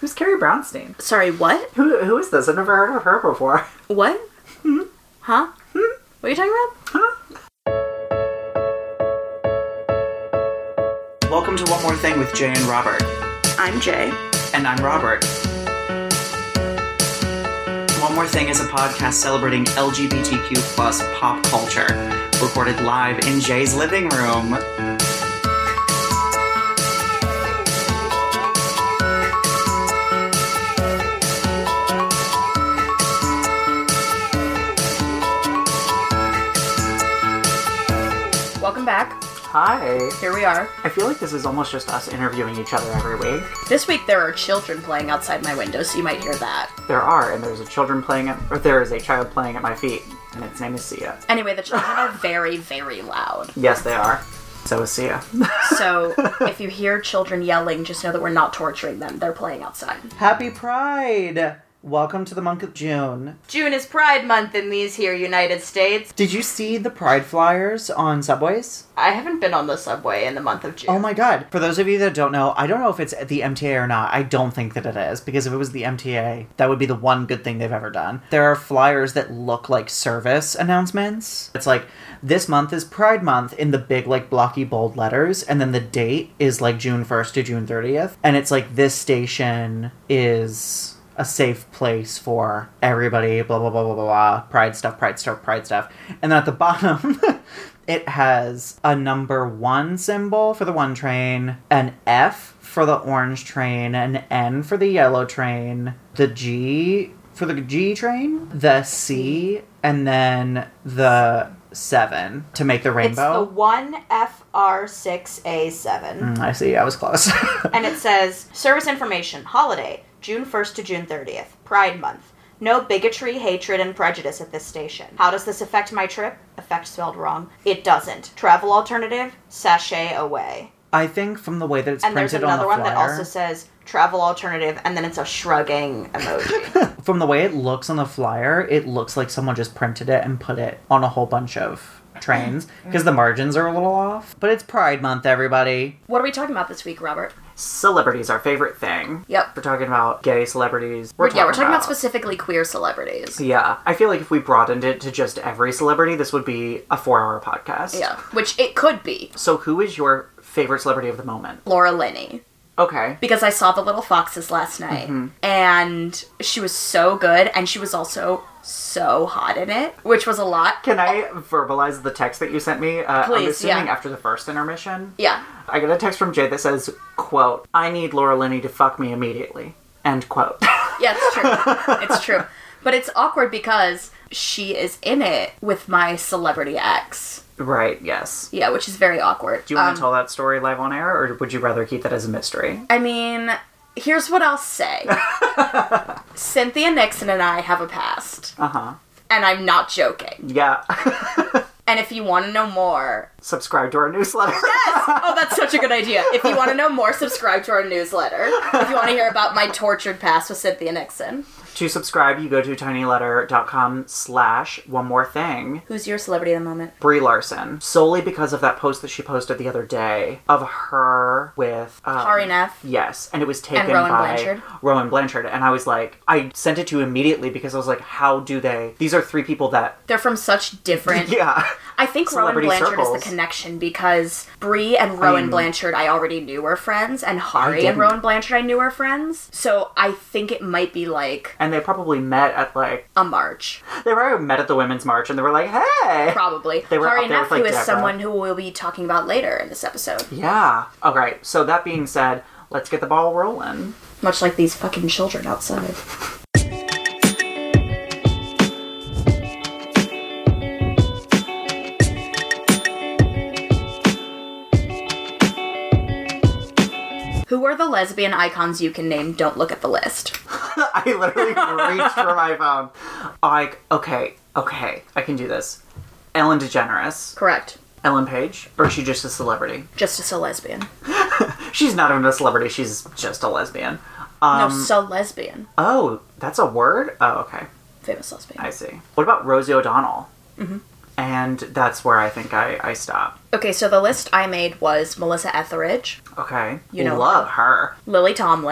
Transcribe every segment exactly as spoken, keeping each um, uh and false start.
Who's Carrie Brownstein? Sorry, what? Who Who is this? I've never heard of her before. What? Hmm? Huh? Hmm? What are you talking about? Huh? Welcome to One More Thing with Jay and Robert. I'm Jay. And I'm Robert. One More Thing is a podcast celebrating L G B T Q plus pop culture, recorded live in Jay's living room. Welcome back. Hi. Here we are. I feel like this is almost just us interviewing each other every week. This week there are children playing outside my window, so you might hear that. There are, and there's a children playing at, or there is a child playing at my feet, and its name is Sia. Anyway, the children are very, very loud. Yes, they are. So is Sia. So, if you hear children yelling, just know that we're not torturing them. They're playing outside. Happy Pride! Welcome to the month of June. June is Pride Month in these here United States. Did you see the Pride flyers on subways? I haven't been on the subway in the month of June. Oh my god. For those of you that don't know, I don't know if it's the M T A or not. I don't think that it is, because if it was the M T A, that would be the one good thing they've ever done. There are flyers that look like service announcements. It's like, this month is Pride Month in the big, like, blocky, bold letters, and then the date is, like, June first to June thirtieth. And it's like, this station is a safe place for everybody, blah, blah, blah, blah, blah, blah, pride stuff, pride stuff, pride stuff. And then at the bottom, it has a number one symbol for the one train, an F for the orange train, an N for the yellow train, the G for the G train, the C, and then the seven to make the rainbow. It's the one F R six A seven. Mm, I see, I was close. And it says, service information, holiday, June first to June thirtieth, Pride Month. No bigotry, hatred, and prejudice at this station. How does this affect my trip? Affect spelled wrong. It doesn't. Travel alternative, sachet away. I think from the way that it's and printed on the flyer... And there's another one that also says travel alternative, and then it's a shrugging emoji. From the way it looks on the flyer, it looks like someone just printed it and put it on a whole bunch of trains, because the margins are a little off. But it's Pride Month, everybody. What are we talking about this week, Robert? Celebrities, our favorite thing. Yep. We're talking about gay celebrities. We're we're, yeah, we're talking about, about specifically queer celebrities. Yeah. I feel like if we broadened it to just every celebrity, this would be a four-hour podcast. Yeah, which it could be. So who is your favorite celebrity of the moment? Laura Linney. Okay. Because I saw The Little Foxes last night, mm-hmm. and she was so good, and she was also so hot in it, which was a lot. Can I verbalize the text that you sent me? Uh, Please, I'm assuming yeah. after the first intermission. Yeah. I got a text from Jay that says, quote, I need Laura Linney to fuck me immediately. End quote. Yeah, it's true. It's true. But it's awkward because she is in it with my celebrity ex. Right, yes. Yeah, which is very awkward. Do you want um, to tell that story live on air, or would you rather keep that as a mystery? I mean, here's what I'll say. Cynthia Nixon and I have a past. Uh-huh. And I'm not joking. Yeah. And if you want to know more... subscribe to our newsletter. Yes! Oh, that's such a good idea. If you want to know more, subscribe to our newsletter. If you want to hear about my tortured past with Cynthia Nixon. To subscribe, you go to tinyletter.com slash one more thing. Who's your celebrity of the moment? Brie Larson. Solely because of that post that she posted the other day of her with... Um, Hari Nef. Yes. And it was taken and Rowan by Blanchard. Rowan Blanchard. And I was like... I sent it to you immediately because I was like, how do they... These are three people that... They're from such different... Yeah. I think Rowan Blanchard circles. is the connection because Brie and Rowan I mean, Blanchard I already knew were friends, and Hari and Rowan Blanchard I knew were friends. So I think it might be like... And they probably met at like... a march. They were met at the Women's March and they were like, hey! Probably. They were Hari up there Nef, with, like, who is Deborah. someone who we'll be talking about later in this episode. Yeah. Okay, so that being said, let's get the ball rolling. Much like these fucking children outside. Who are the lesbian icons you can name? Don't look at the list. I literally reached for my phone. Like, okay, okay, I can do this. Ellen DeGeneres. Correct. Ellen Page? Or is she just a celebrity? Just a lesbian. She's not even a celebrity, she's just a lesbian. Um, no, so lesbian. Oh, that's a word? Oh, okay. Famous lesbian. I see. What about Rosie O'Donnell? Mm-hmm. And that's where I think I, I stop. Okay, so the list I made was Melissa Etheridge. Okay. You know Love her. Lily Tomlin.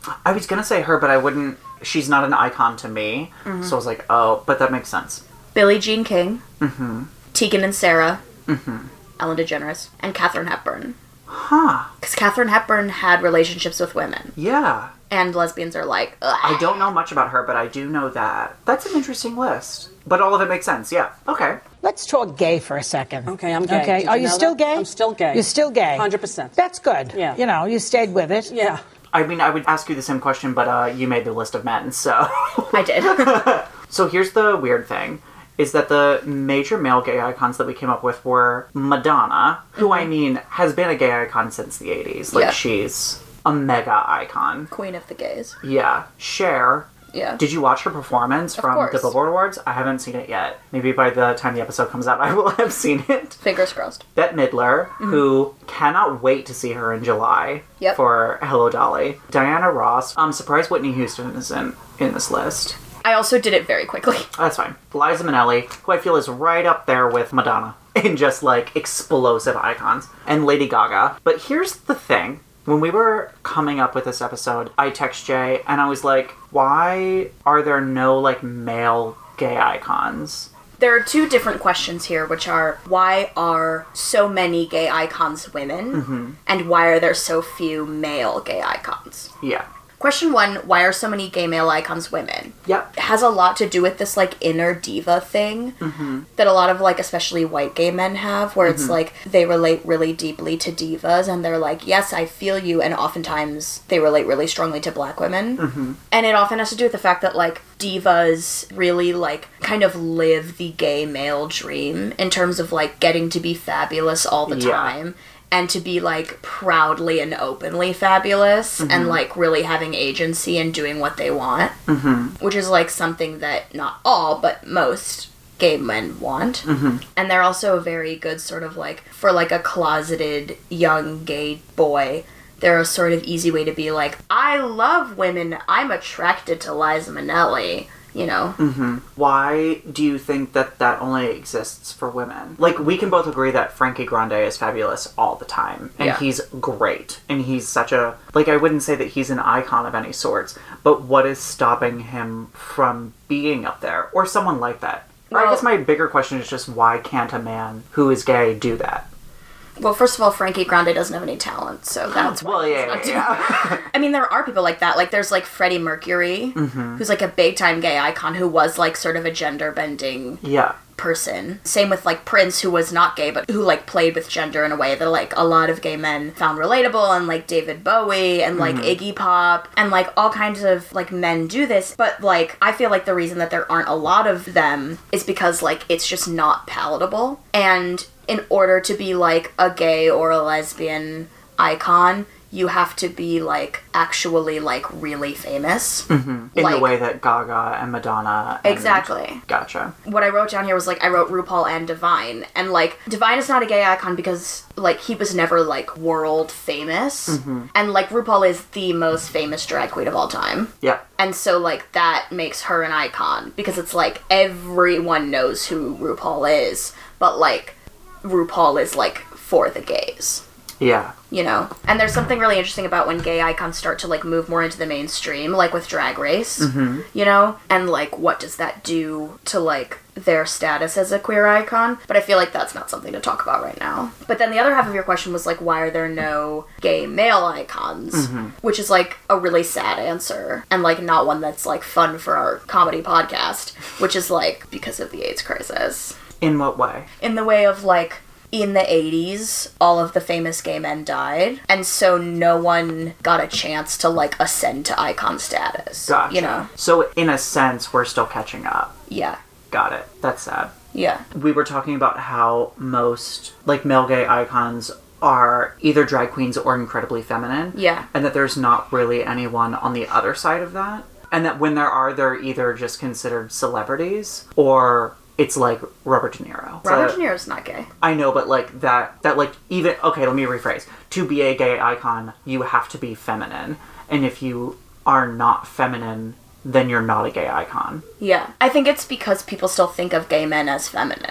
I was gonna say her, but I wouldn't... She's not an icon to me. Mm-hmm. So I was like, oh, but that makes sense. Billie Jean King. Mm-hmm. Tegan and Sarah. Mm-hmm. Ellen DeGeneres. And Katharine Hepburn. Huh. Because Katharine Hepburn had relationships with women. Yeah. And lesbians are like, ugh. I don't know much about her, but I do know that. That's an interesting list. But all of it makes sense, yeah. Okay. Let's talk gay for a second. Okay, I'm gay. Okay, Did are you you know still that? gay? I'm still gay. You're still gay? one hundred percent. That's good. Yeah. You know, you stayed with it. Yeah. I mean, I would ask you the same question, but uh, you made the list of men, so... I did. So here's the weird thing, is that the major male gay icons that we came up with were Madonna, who, I mean, has been a gay icon since the eighties. Like, Yeah. she's a mega icon. Queen of the gays. Yeah. Cher. Yeah. Did you watch her performance Of from course. the Billboard Awards? I haven't seen it yet. Maybe by the time the episode comes out, I will have seen it. Fingers crossed. Bette Midler, who cannot wait to see her in July Yep. for Hello Dolly. Diana Ross. I'm surprised Whitney Houston isn't in this list. I also did it very quickly. That's fine. Liza Minnelli, who I feel is right up there with Madonna in just like explosive icons, and Lady Gaga. But here's the thing. When we were coming up with this episode, I text Jay and I was like, why are there no like male gay icons? There are two different questions here, which are, why are so many gay icons women? Mm-hmm. And why are there so few male gay icons? Yeah. Question one, why are so many gay male icons women? Yep. It has a lot to do with this, like, inner diva thing Mm-hmm. that a lot of, like, especially white gay men have, where it's, like, they relate really deeply to divas, and they're like, yes, I feel you, and oftentimes they relate really strongly to black women. Mm-hmm. And it often has to do with the fact that, like, divas really, like, kind of live the gay male dream in terms of, like, getting to be fabulous all the Yeah. time. And to be, like, proudly and openly fabulous, Mm-hmm. and, like, really having agency and doing what they want. Mm-hmm. Which is, like, something that not all, but most gay men want. Mm-hmm. And they're also very good, sort of, like, for, like, a closeted young gay boy, they're a sort of easy way to be like, I love women, I'm attracted to Liza Minnelli. You know? Mm-hmm. Why do you think that that only exists for women? Like, we can both agree that Frankie Grande is fabulous all the time. And Yeah. he's great. And he's such a... Like, I wouldn't say that he's an icon of any sorts. But what is stopping him from being up there? Or someone like that? Or I Well- guess my bigger question is just, why can't a man who is gay do that? Well, first of all, Frankie Grande doesn't have any talent, so that's why Well, he's yeah, not yeah, doing yeah. I mean, there are people like that. Like, there's, like, Freddie Mercury, Mm-hmm. who's, like, a big-time gay icon who was, like, sort of a gender-bending Yeah. person. Same with, like, Prince, who was not gay, but who, like, played with gender in a way that, like, a lot of gay men found relatable, and, like, David Bowie, and, like, Iggy Pop, and, like, all kinds of, like, men do this. But, like, I feel like the reason that there aren't a lot of them is because, like, it's just not palatable. And in order to be, like, a gay or a lesbian icon, you have to be, like, actually, like, really famous. In the Like- way that Gaga and Madonna... And... Exactly. Gotcha. What I wrote down here was, like, I wrote RuPaul and Divine. And, like, Divine is not a gay icon because, like, he was never, like, world famous. And, like, RuPaul is the most famous drag queen of all time. Yeah. And so, like, that makes her an icon. Because it's, like, everyone knows who RuPaul is. But, like, RuPaul is, like, for the gays. Yeah. You know? And there's something really interesting about when gay icons start to, like, move more into the mainstream, like with Drag Race, Mm-hmm. you know? And, like, what does that do to, like, their status as a queer icon? But I feel like that's not something to talk about right now. But then the other half of your question was, like, why are there no gay male icons? Mm-hmm. Which is, like, a really sad answer. And, like, not one that's, like, fun for our comedy podcast. Which is, like, because of the AIDS crisis. In what way? In the way of, like, in the eighties, all of the famous gay men died, and so no one got a chance to, like, ascend to icon status. Gotcha. You know? So, in a sense, we're still catching up. Yeah. Got it. That's sad. Yeah. We were talking about how most, like, male gay icons are either drag queens or incredibly feminine. Yeah. And that there's not really anyone on the other side of that. And that when there are, they're either just considered celebrities or it's like Robert De Niro. Robert So- De Niro's not gay. I know, but like that, that like even, okay, let me rephrase. To be a gay icon, you have to be feminine. And if you are not feminine, then you're not a gay icon. Yeah. I think it's because people still think of gay men as feminine.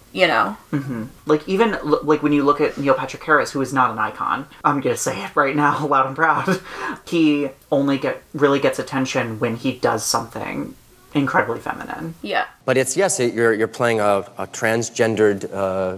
you know? Mm-hmm. Like, even, like, when you look at Neil Patrick Harris, who is not an icon, I'm gonna say it right now, loud and proud, he only get really gets attention when he does something incredibly feminine. Yeah. But it's, yes, it, you're, you're playing a, a transgendered uh,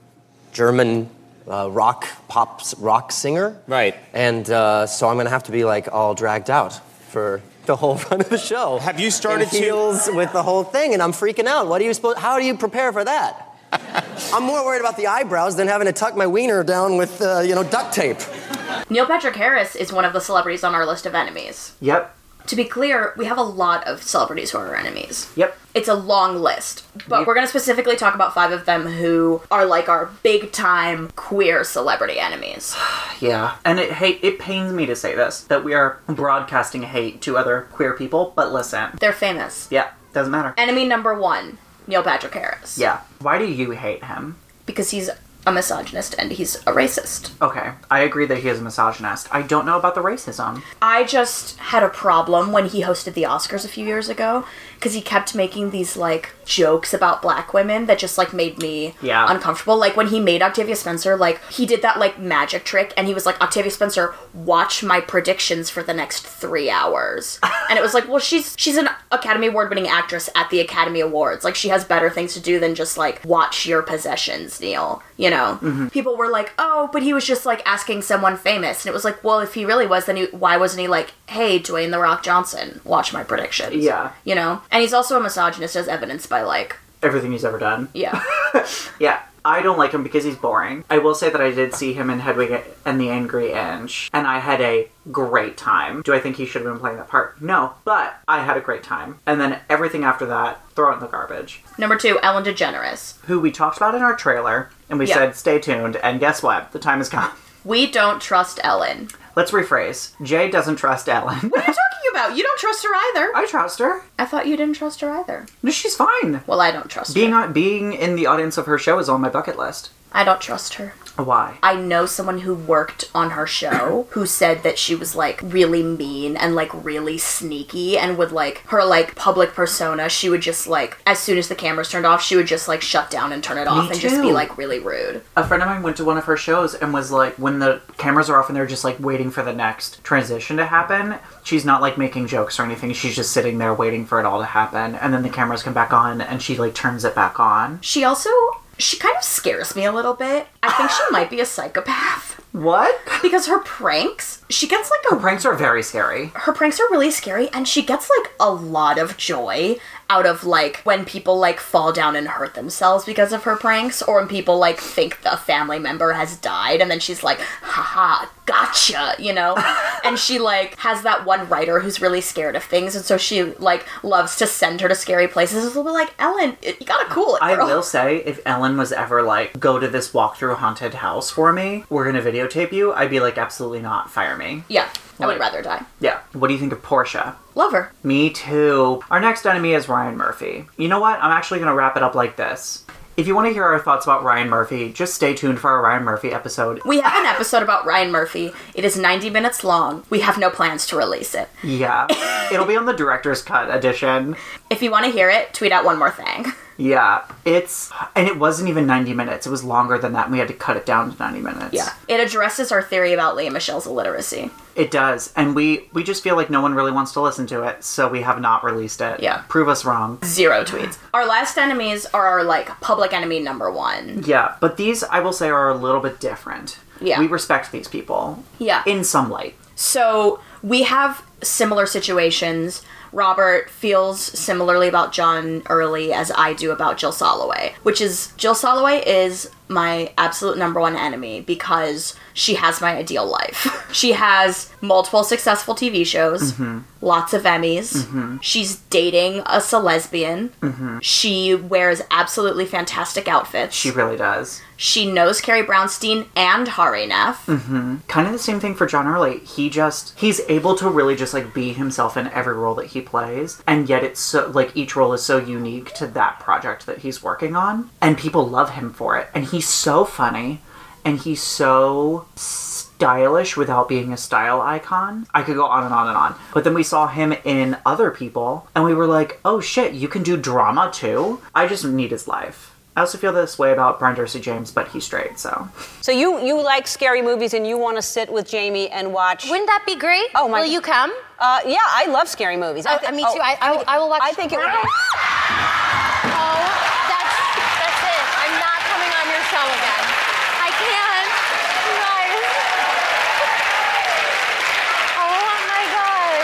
German uh, rock, pop, rock singer. Right. And uh, so I'm going to have to be, like, all dragged out for the whole run of the show. Have you started in heels to... with the whole thing, and I'm freaking out. What are you supposed... How do you prepare for that? I'm more worried about the eyebrows than having to tuck my wiener down with, uh, you know, duct tape. Neil Patrick Harris is one of the celebrities on our list of enemies. Yep. To be clear, we have a lot of celebrities who are our enemies. Yep. It's a long list, but we're going to specifically talk about five of them who are like our big-time queer celebrity enemies. Yeah. And it hate it pains me to say this, that we are broadcasting hate to other queer people, but listen. They're famous. Yeah, doesn't matter. Enemy number one, Neil Patrick Harris. Yeah. Why do you hate him? Because he's a misogynist and he's a racist. Okay, I agree that he is a misogynist. I don't know about the racism. I just had a problem when he hosted the Oscars a few years ago, because he kept making these, like, jokes about black women that just, like, made me yeah. uncomfortable. Like, when he made Octavia Spencer, like, he did that, like, magic trick, and he was like, Octavia Spencer, watch my predictions for the next three hours. And it was like, well, she's she's an Academy Award-winning actress at the Academy Awards. Like, she has better things to do than just, like, watch your possessions, Neil. You know? Mm-hmm. People were like, oh, but he was just, like, asking someone famous. And it was like, well, if he really was, then he, why wasn't he like, hey, Dwayne The Rock Johnson, watch my predictions? Yeah. You know? And he's also a misogynist, as evidenced by, like... everything he's ever done. Yeah. Yeah. I don't like him because he's boring. I will say that I did see him in Hedwig and the Angry Inch, and I had a great time. Do I think he should have been playing that part? No, but I had a great time. And then everything after that, throw it in the garbage. Number two, Ellen DeGeneres. Who we talked about in our trailer, and we Yeah. said, stay tuned, and guess what? The time has come. We don't trust Ellen. Let's rephrase. Jay doesn't trust Ellen. What are you talking about? You don't trust her either. I trust her. I thought you didn't trust her either. No, she's fine. Well, I don't trust Being her. on, being in the audience of her show is on my bucket list. I don't trust her. Why? I know someone who worked on her show who said that she was, like, really mean and, like, really sneaky and would, like, her, like, public persona, she would just, like, as soon as the cameras turned off, she would just, like, shut down and turn it off Me and just be, too. like, really rude. A friend of mine went to one of her shows and was like, when the cameras are off and they're just, like, waiting for the next transition to happen, she's not, like, making jokes or anything. She's just sitting there waiting for it all to happen. And then the cameras come back on and she, like, turns it back on. She also... she kind of scares me a little bit. I think she might be a psychopath. What? Because her pranks, she gets like a... Her pranks are very scary. Her pranks are really scary, and she gets like a lot of joy out of like when people like fall down and hurt themselves because of her pranks, or when people like think a family member has died, and then she's like, haha, gotcha, you know? And she like has that one writer who's really scared of things, and so she like loves to send her to scary places. It'll be like, Ellen, you gotta cool it, I girl. will say, if Ellen was ever like, go to this walkthrough haunted house for me, we're gonna videotape you, I'd be like, absolutely not, fire me. Yeah, I would Like- rather die. Yeah. What do you think of Portia? Love her. Me too. Our next enemy is Ryan Murphy. You know what? I'm actually gonna wrap it up like this. If you want to hear our thoughts about Ryan Murphy, just stay tuned for our Ryan Murphy episode. We have an episode about Ryan Murphy. It is ninety minutes long. We have no plans to release it. Yeah. It'll be on the director's cut edition. If you want to hear it, tweet out one more thing. Yeah. It's... and it wasn't even ninety minutes. It was longer than that, and we had to cut it down to ninety minutes. Yeah. It addresses our theory about Lea Michelle's illiteracy. It does. And we, we just feel like no one really wants to listen to it, so we have not released it. Yeah. Prove us wrong. Zero tweets. Our last enemies are our, like, public enemy number one. Yeah, but these, I will say, are a little bit different. Yeah. We respect these people. Yeah. In some light. So, we have similar situations. Robert feels similarly about John Early as I do about Jill Soloway, which is, Jill Soloway is my absolute number one enemy because she has my ideal life. She has multiple successful T V shows, Mm-hmm. lots of Emmys. Mm-hmm. She's dating a celesbian. Mm-hmm. She wears absolutely fantastic outfits. She really does. She knows Carrie Brownstein and Hari Neff. Mm-hmm. Kind of the same thing for John Early. He just, he's able to really just, like, be himself in every role that he plays, and yet it's so, like, each role is so unique to that project that he's working on, and people love him for it. And he's so funny, and he's so stylish without being a style icon. I could go on and on and on. But then we saw him in Other People, and we were like, oh shit, you can do drama too? I just need his life. I also feel this way about Brian Darcy James, but he's straight, so. So you you like scary movies and you want to sit with Jamie and watch? Wouldn't that be great? Oh my! Will you come? Uh, yeah, I love scary movies. Oh, I thi- me too. I, I, I will watch. I think it would be. Oh, that's that's it. I'm not coming on your show again. I can't. You guys. Oh my god.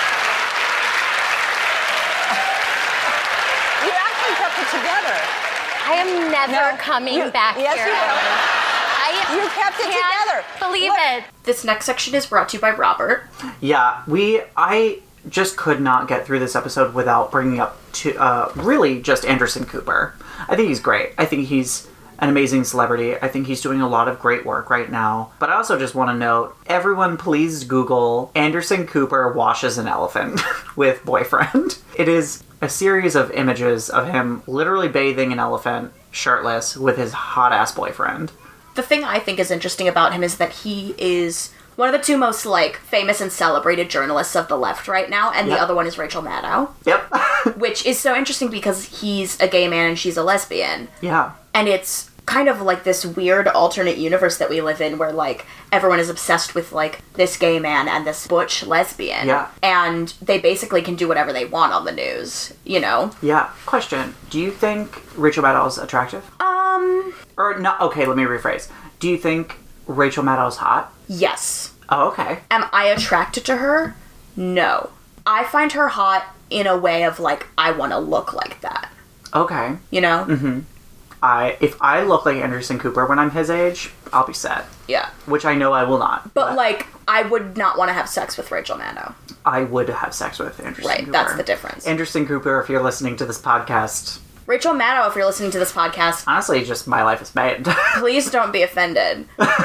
You actually kept it together. I am never No, coming you- back yes, here. you will. I You kept it can't together. Believe Look. it. This next section is brought to you by Robert. Yeah, we, I just could not get through this episode without bringing up to, uh, really just Anderson Cooper. I think he's great. I think he's an amazing celebrity. I think he's doing a lot of great work right now. But I also just want to note, everyone please Google Anderson Cooper washes an elephant with boyfriend. It is a series of images of him literally bathing an elephant shirtless with his hot-ass boyfriend. The thing I think is interesting about him is that he is one of the two most, like, famous and celebrated journalists of the left right now, and Yep. the other one is Rachel Maddow. Yep. Which is so interesting because he's a gay man and she's a lesbian. Yeah. And it's kind of like this weird alternate universe that we live in where, like, everyone is obsessed with, like, this gay man and this butch lesbian. Yeah. And they basically can do whatever they want on the news, you know? Yeah. Question. Do you think Rachel Maddow's attractive? Um, Or not? Okay, let me rephrase. Do you think Rachel Maddow's hot? yes. Oh, okay. Am I attracted to her? No. I find her hot in a way of, like, I want to look like that. Okay. You know? Mm-hmm. I if I look like Anderson Cooper when I'm his age, I'll be set. Yeah. Which I know I will not. But, like, I would not want to have sex with Rachel Maddow. I would have sex with Anderson Right, Cooper. that's the difference. Anderson Cooper, if you're listening to this podcast, Rachel Maddow, if you're listening to this podcast, honestly, just my life is made. please don't be offended.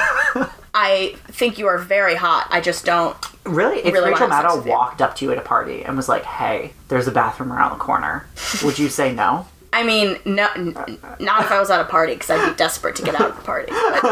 I think you are very hot. I just don't. Really? If Really Rachel wanna have sex Maddow with you. walked up to you at a party and was like, hey, there's a bathroom around the corner, would you say no? I mean, no, n- not if I was at a party, because I'd be desperate to get out of the party.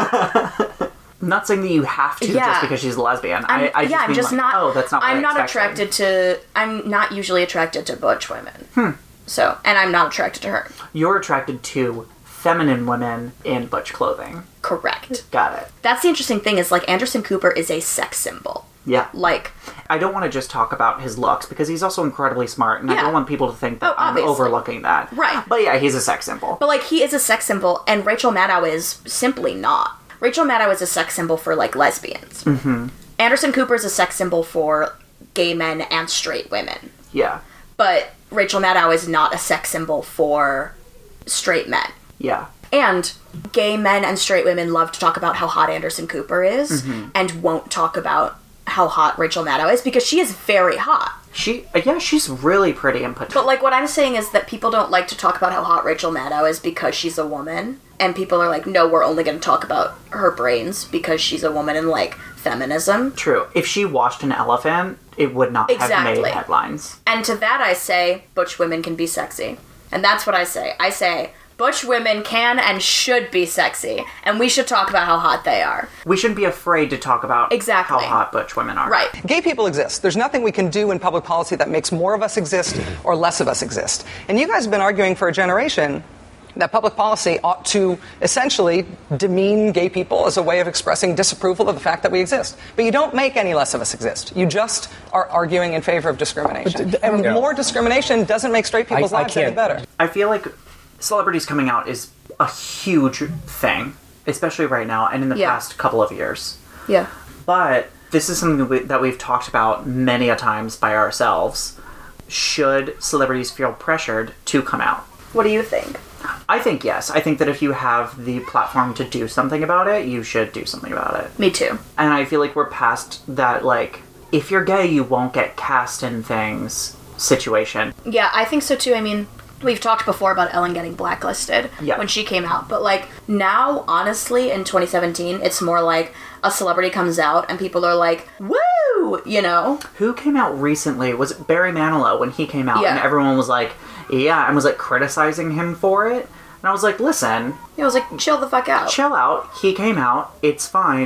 But I'm not saying that you have to Yeah. just because she's a lesbian. I'm, I, I just yeah, I'm mean just like, not. oh, that's not what I'm I not expected. attracted to. I'm not usually attracted to butch women. Hmm. So, and I'm not attracted to her. You're attracted to feminine women in butch clothing. Correct. Got it. That's the interesting thing is, like, Anderson Cooper is a sex symbol. Yeah. Like, I don't want to just talk about his looks because he's also incredibly smart, and I Yeah. don't want people to think that Oh, I'm obviously. overlooking that. Right. But yeah, he's a sex symbol. but, like, he is a sex symbol, and Rachel Maddow is simply not. Rachel Maddow is a sex symbol for, like, lesbians. Mm-hmm. Anderson Cooper is a sex symbol for gay men and straight women. Yeah. But Rachel Maddow is not a sex symbol for straight men. Yeah. And gay men and straight women love to talk about how hot Anderson Cooper is, Mm-hmm. and won't talk about how hot Rachel Maddow is, because she is very hot. She, uh, yeah, she's really pretty and put But, like, what I'm saying is that people don't like to talk about how hot Rachel Maddow is because she's a woman. And people are like, no, we're only going to talk about her brains because she's a woman and, like, feminism. True. If she washed an elephant, it would not have Exactly. made headlines. And to that I say, butch women can be sexy. And that's what I say. I say, butch women can and should be sexy. And we should talk about how hot they are. We shouldn't be afraid to talk about Exactly. how hot butch women are. Right. Gay people exist. There's nothing we can do in public policy that makes more of us exist or less of us exist. And you guys have been arguing for a generation that public policy ought to essentially demean gay people as a way of expressing disapproval of the fact that we exist. But you don't make any less of us exist. You just are arguing in favor of discrimination. But, uh, and yeah. more discrimination doesn't make straight people's I- I lives any can't- better. I feel like celebrities coming out is a huge thing, especially right now and in the Yeah. past couple of years. Yeah. But this is something that, we, that we've talked about many a times by ourselves. Should celebrities feel pressured to come out? What do you think? I think yes. I think that if you have the platform to do something about it, you should do something about it. Me too. And I feel like we're past that, like, if you're gay, you won't get cast in things situation. Yeah, I think so too. I mean, we've talked before about Ellen getting blacklisted Yeah. when she came out. But, like, now, honestly, in twenty seventeen, it's more like a celebrity comes out and people are like, woo! You know? Who came out recently? Was it Barry Manilow when he came out? Yeah. And everyone was like, yeah, and was like criticizing him for it. And I was like, listen, It was like, chill the fuck out. chill out. He came out. It's fine.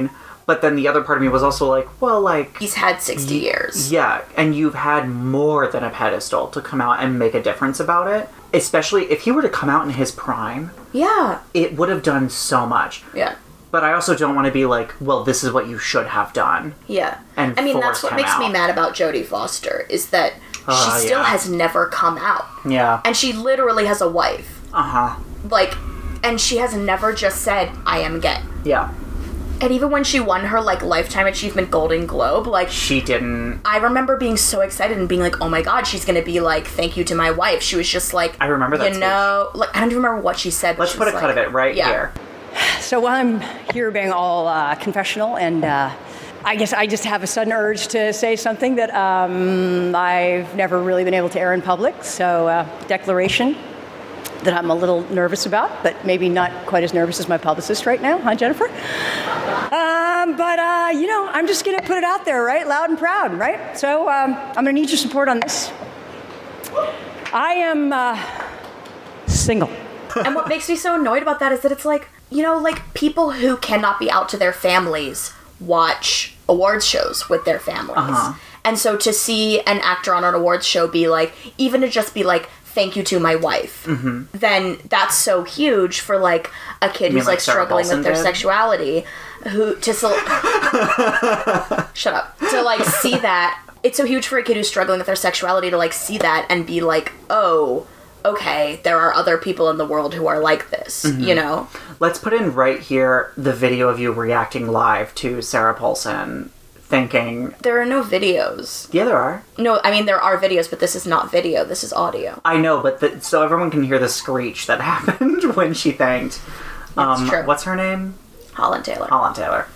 But then the other part of me was also like, well, like... He's had sixty years. Yeah, and you've had more than a pedestal to come out and make a difference about it. Especially if he were to come out in his prime. Yeah. It would have done so much. Yeah. But I also don't want to be like, well, this is what you should have done. Yeah. And I mean, that's forced what him makes out. me mad about Jodie Foster, is that Uh, she still yeah. has never come out. Yeah. And she literally has a wife. Uh-huh. Like, and she has never just said, I am gay. Yeah. And even when she won her, like, Lifetime Achievement Golden Globe, like... She didn't... I remember being so excited and being like, oh my god, she's gonna be like, thank you to my wife. She was just like... I remember that You know... Like, I don't even remember what she said. but Let's she put a was cut like- of it right yeah. here. So I'm here being all uh, confessional, and uh, I guess I just have a sudden urge to say something that um, I've never really been able to air in public. So, uh, declaration that I'm a little nervous about, but maybe not quite as nervous as my publicist right now, huh, Jennifer? Um, but, uh, you know, I'm just going to put it out there, right? Loud and proud, right? So um, I'm going to need your support on this. I am uh, single. And what makes me so annoyed about that is that it's like, you know, like, people who cannot be out to their families watch awards shows with their families. Uh-huh. And so to see an actor on an awards show be like, even to just be like, thank you to my wife, Mm-hmm. then that's so huge for, like, a kid You who's, mean like, like Sarah struggling Paulson with their did? sexuality, who, to, so- shut up, to, like, see that. It's so huge for a kid who's struggling with their sexuality to, like, see that and be like, oh, okay, there are other people in the world who are like this, Mm-hmm. you know? Let's put in right here the video of you reacting live to Sarah Paulson thinking... There are no videos. Yeah, there are. No, I mean, there are videos, but this is not video, this is audio. I know, but the, so everyone can hear the screech that happened when she thanked... Um, true. What's her name? Holland Taylor. Holland Taylor.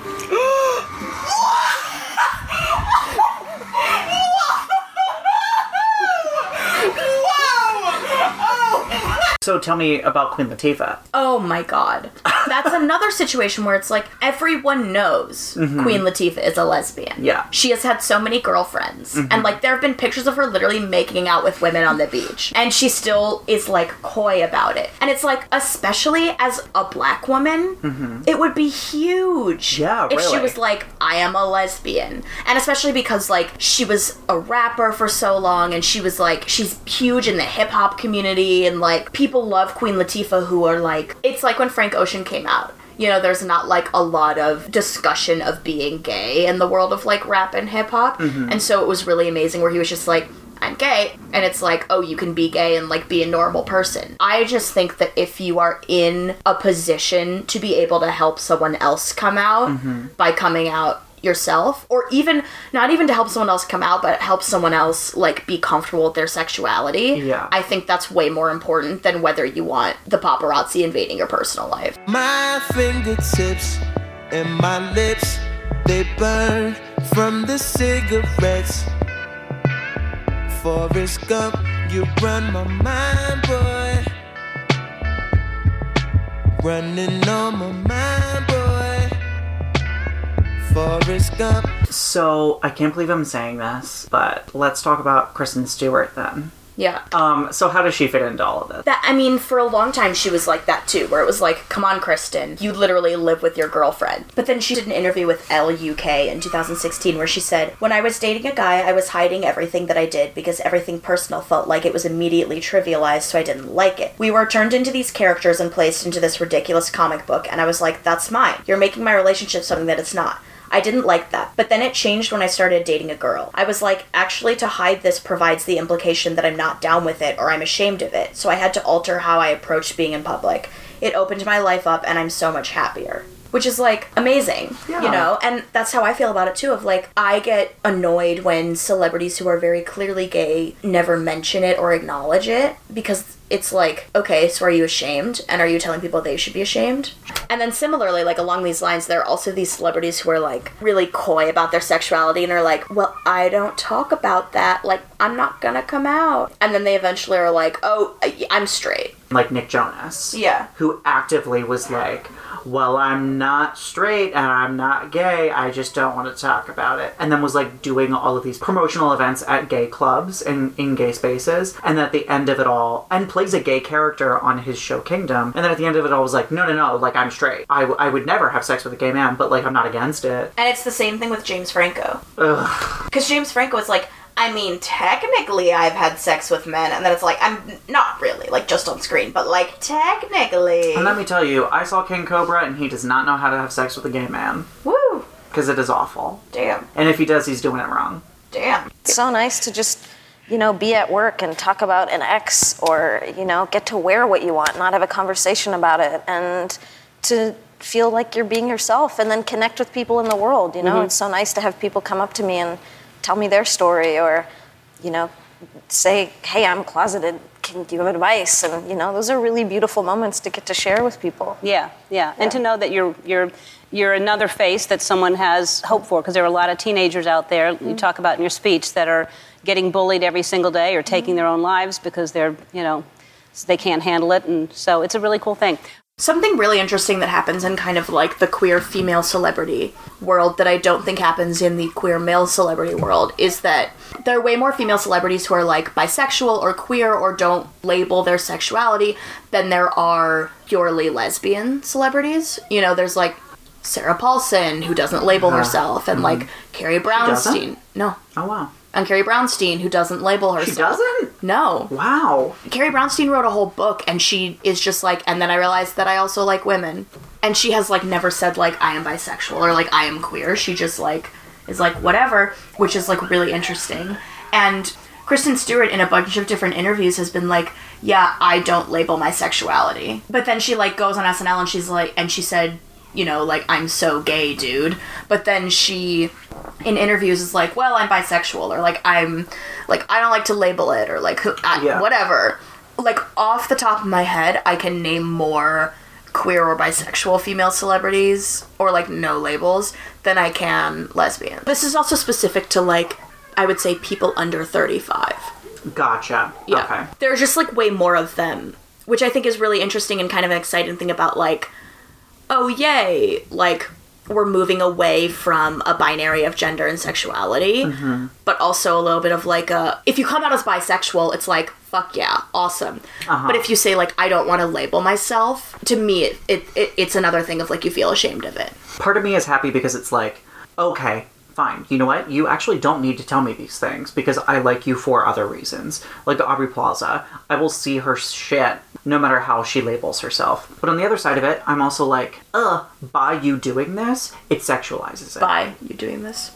So tell me about Queen Latifah. Oh my god. That's another situation where it's like, everyone knows Queen Latifah is a lesbian. Yeah. She has had so many girlfriends. And, like, there have been pictures of her literally making out with women on the beach. And she still is, like, coy about it. And it's like, especially as a black woman, it would be huge. Yeah, if she really. was like, I am a lesbian. And especially because, like, she was a rapper for so long, and she was, like, she's huge in the hip-hop community, and, like, people love Queen Latifah who are, like, it's like when Frank Ocean came out. You know, there's not, like, a lot of discussion of being gay in the world of, like, rap and hip-hop. And so it was really amazing where he was just like, I'm gay. And it's like, oh, you can be gay and, like, be a normal person. I just think that if you are in a position to be able to help someone else come out by coming out yourself, or even, not even to help someone else come out, but help someone else, like, be comfortable with their sexuality, Yeah. I think that's way more important than whether you want the paparazzi invading your personal life. My fingertips and my lips, they burn from the cigarettes. Forrest Gump, you run my mind, boy. Running on my mind, boy. Forrest Gump. So, I can't believe I'm saying this, but let's talk about Kristen Stewart then. Yeah. Um, so how does she fit into all of this? That, I mean, for a long time she was like that too, where it was like, come on, Kristen, you literally live with your girlfriend. But then she did an interview with Elle U K in two thousand sixteen where she said, when I was dating a guy, I was hiding everything that I did because everything personal felt like it was immediately trivialized, so I didn't like it. We were turned into these characters and placed into this ridiculous comic book, and I was like, that's mine. You're making my relationship something that it's not. I didn't like that. But then it changed when I started dating a girl. I was like, actually, to hide this provides the implication that I'm not down with it or I'm ashamed of it. So I had to alter how I approached being in public. It opened my life up and I'm so much happier. Which is, like, amazing, Yeah. you know? And that's how I feel about it, too, of, like, I get annoyed when celebrities who are very clearly gay never mention it or acknowledge it, because it's like, okay, so are you ashamed? And are you telling people they should be ashamed? And then similarly, like, along these lines, there are also these celebrities who are, like, really coy about their sexuality and are like, well, I don't talk about that. Like, I'm not gonna come out. And then they eventually are like, oh, I'm straight. Like Nick Jonas. Yeah. Who actively was like, well, I'm not straight and I'm not gay, I just don't want to talk about it. And then was like doing all of these promotional events at gay clubs and in gay spaces. And then at the end of it all, and plays a gay character on his show Kingdom. And then at the end of it all was like, no, no, no, like I'm straight. I, w- I would never have sex with a gay man, but like I'm not against it. And it's the same thing with James Franco. Ugh. Because James Franco is like, I mean, technically I've had sex with men, and then it's like, I'm not really, like, just on screen, but, like, technically. And let me tell you, I saw King Cobra, and he does not know how to have sex with a gay man. Woo! Because it is awful. Damn. And if he does, he's doing it wrong. Damn. It's so nice to just, you know, be at work and talk about an ex, or, you know, get to wear what you want, not have a conversation about it, and to feel like you're being yourself, and then connect with people in the world, you know? Mm-hmm. It's so nice to have people come up to me and tell me their story, or, you know, say, hey, I'm closeted, can do you have advice? And, you know, those are really beautiful moments to get to share with people. Yeah, yeah, and to know that you're you're you're another face that someone has hope for, because there are a lot of teenagers out there, mm-hmm. you talk about in your speech, that are getting bullied every single day or taking mm-hmm. their own lives because they're, you know, they can't handle it, and so it's a really cool thing. Something really interesting that happens in kind of like the queer female celebrity world that I don't think happens in the queer male celebrity world is that there are way more female celebrities who are like bisexual or queer or don't label their sexuality than there are purely lesbian celebrities. You know, there's like Sarah Paulson, who doesn't label uh, herself, and mm-hmm. like Carrie Brownstein. No. Oh, wow. And Carrie Brownstein, who doesn't label herself. She doesn't? No. Wow. Carrie Brownstein wrote a whole book, and she is just like, and then I realized that I also like women. And she has, like, never said, like, I am bisexual or, like, I am queer. She just, like, is like, whatever, which is, like, really interesting. And Kristen Stewart, in a bunch of different interviews, has been like, yeah, I don't label my sexuality. But then she, like, goes on S N L, and she's like, and she said, you know, like, I'm so gay, dude. But then she, in interviews, is like, well, I'm bisexual, or, like, I'm, like, I don't like to label it, or, like, I, yeah. whatever. Like, off the top of my head, I can name more queer or bisexual female celebrities, or, like, no labels, than I can lesbian. This is also specific to, like, I would say people under thirty-five. Gotcha. Yeah. Okay. There's just, like, way more of them, which I think is really interesting and kind of an exciting thing about, like, oh, yay, like, we're moving away from a binary of gender and sexuality, mm-hmm. but also a little bit of, like, a, if you come out as bisexual, it's like, fuck yeah, awesome. Uh-huh. But if you say, like, I don't want to label myself, to me, it, it, it it's another thing of, like, you feel ashamed of it. Part of me is happy because it's like, okay, fine, you know what? You actually don't need to tell me these things because I like you for other reasons. Like Aubrey Plaza, I will see her shit no matter how she labels herself. But on the other side of it, I'm also like, ugh, by you doing this, it sexualizes it. By you doing this?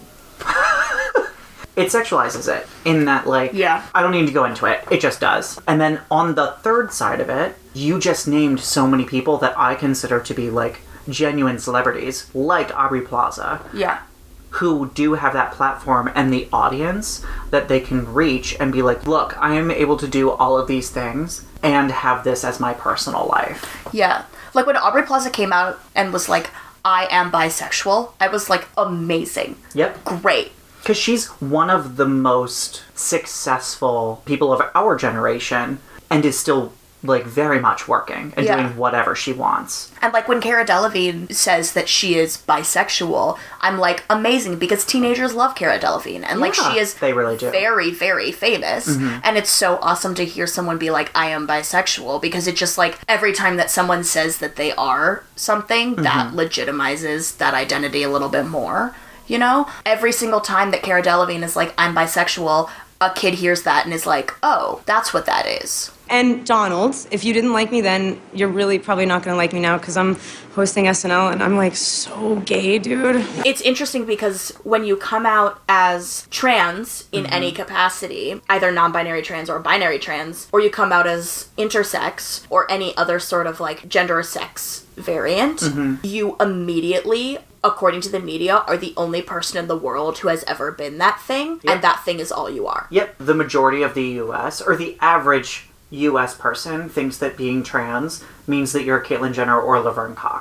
It sexualizes it in that, like, yeah. I don't need to go into it. It just does. And then on the third side of it, you just named so many people that I consider to be, like, genuine celebrities, like Aubrey Plaza. Yeah. Who do have that platform and the audience that they can reach and be like, look, I am able to do all of these things and have this as my personal life. Yeah. Like when Aubrey Plaza came out and was like, I am bisexual, I was like, amazing. Yep. Great. Because she's one of the most successful people of our generation and is still, like, very much working and yeah. doing whatever she wants. And, like, when Cara Delevingne says that she is bisexual, I'm like, amazing, because teenagers love Cara Delevingne. And, like, yeah, she is they really do. very, very famous. Mm-hmm. And it's so awesome to hear someone be like, I am bisexual, because it just, like, every time that someone says that they are something, mm-hmm. that legitimizes that identity a little bit more, you know? Every single time that Cara Delevingne is like, I'm bisexual, a kid hears that and is like, oh, that's what that is. And Donald, if you didn't like me then, you're really probably not going to like me now because I'm hosting S N L and I'm like so gay, dude. It's interesting because when you come out as trans in mm-hmm. any capacity, either non-binary trans or binary trans, or you come out as intersex or any other sort of like gender or sex variant, mm-hmm. you immediately, according to the media, are the only person in the world who has ever been that thing, yep. and that thing is all you are. Yep, the majority of the U S, or the average U S person, thinks that being trans means that you're Caitlyn Jenner or Laverne Cox.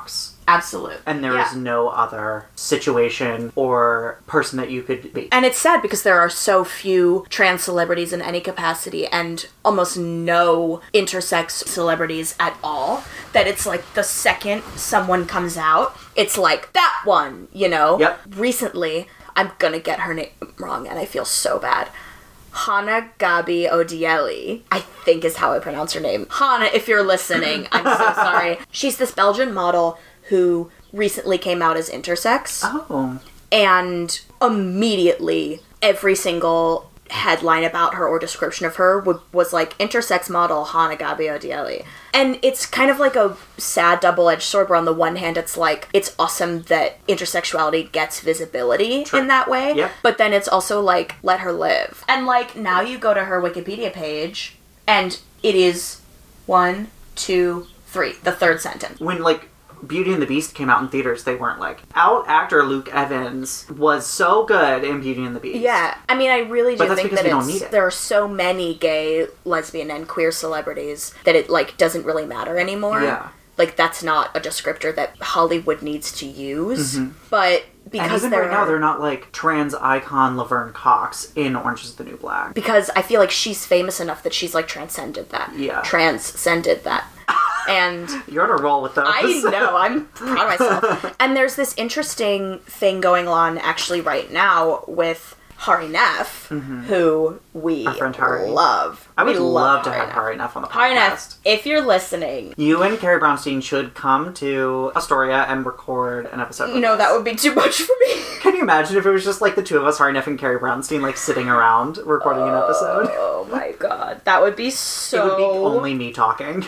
Absolute. And there is Yeah. no other situation or person that you could be. And it's sad because there are so few trans celebrities in any capacity and almost no intersex celebrities at all that it's like the second someone comes out, it's like that one, you know? Yep. Recently, I'm gonna get her name wrong and I feel so bad. Hannah Gabi Odieli, I think is how I pronounce her name. Hannah, if you're listening, I'm so sorry. She's this Belgian model who recently came out as intersex. Oh. And immediately, every single headline about her or description of her would, was like, intersex model Hannah Gabi Odieli. And it's kind of like a sad double-edged sword where on the one hand it's like, it's awesome that intersexuality gets visibility True. in that way. Yep. But then it's also like, let her live. And like, now you go to her Wikipedia page and it is one, two, three, the third sentence. When, like, Beauty and the Beast came out in theaters, they weren't like, out actor Luke Evans was so good in Beauty and the Beast. Yeah, I mean, I really do But that's think because that we don't it's, need it. there are so many gay, lesbian, and queer celebrities that it, like, doesn't really matter anymore. Yeah. Like, that's not a descriptor that Hollywood needs to use. Mhm. But because and even they're... right now, they're not, like, trans icon Laverne Cox in Orange is the New Black. Because I feel like she's famous enough that she's, like, transcended that. Yeah. Transcended that. And... You're on a roll with those. I know, I'm proud of myself. And there's this interesting thing going on actually right now with Hari Neff, Mhm. who we Our friend Hari. love. I would we love, to Hari have Neff. Hari Neff on the podcast. Hari Neff, if you're listening, You and Carrie Brownstein should come to Astoria and record an episode with no, us. that would be too much for me. Can you imagine if it was just like the two of us, Hari Neff and Carrie Brownstein, like sitting around recording an episode? Oh my god, that would be so... It would be only me talking.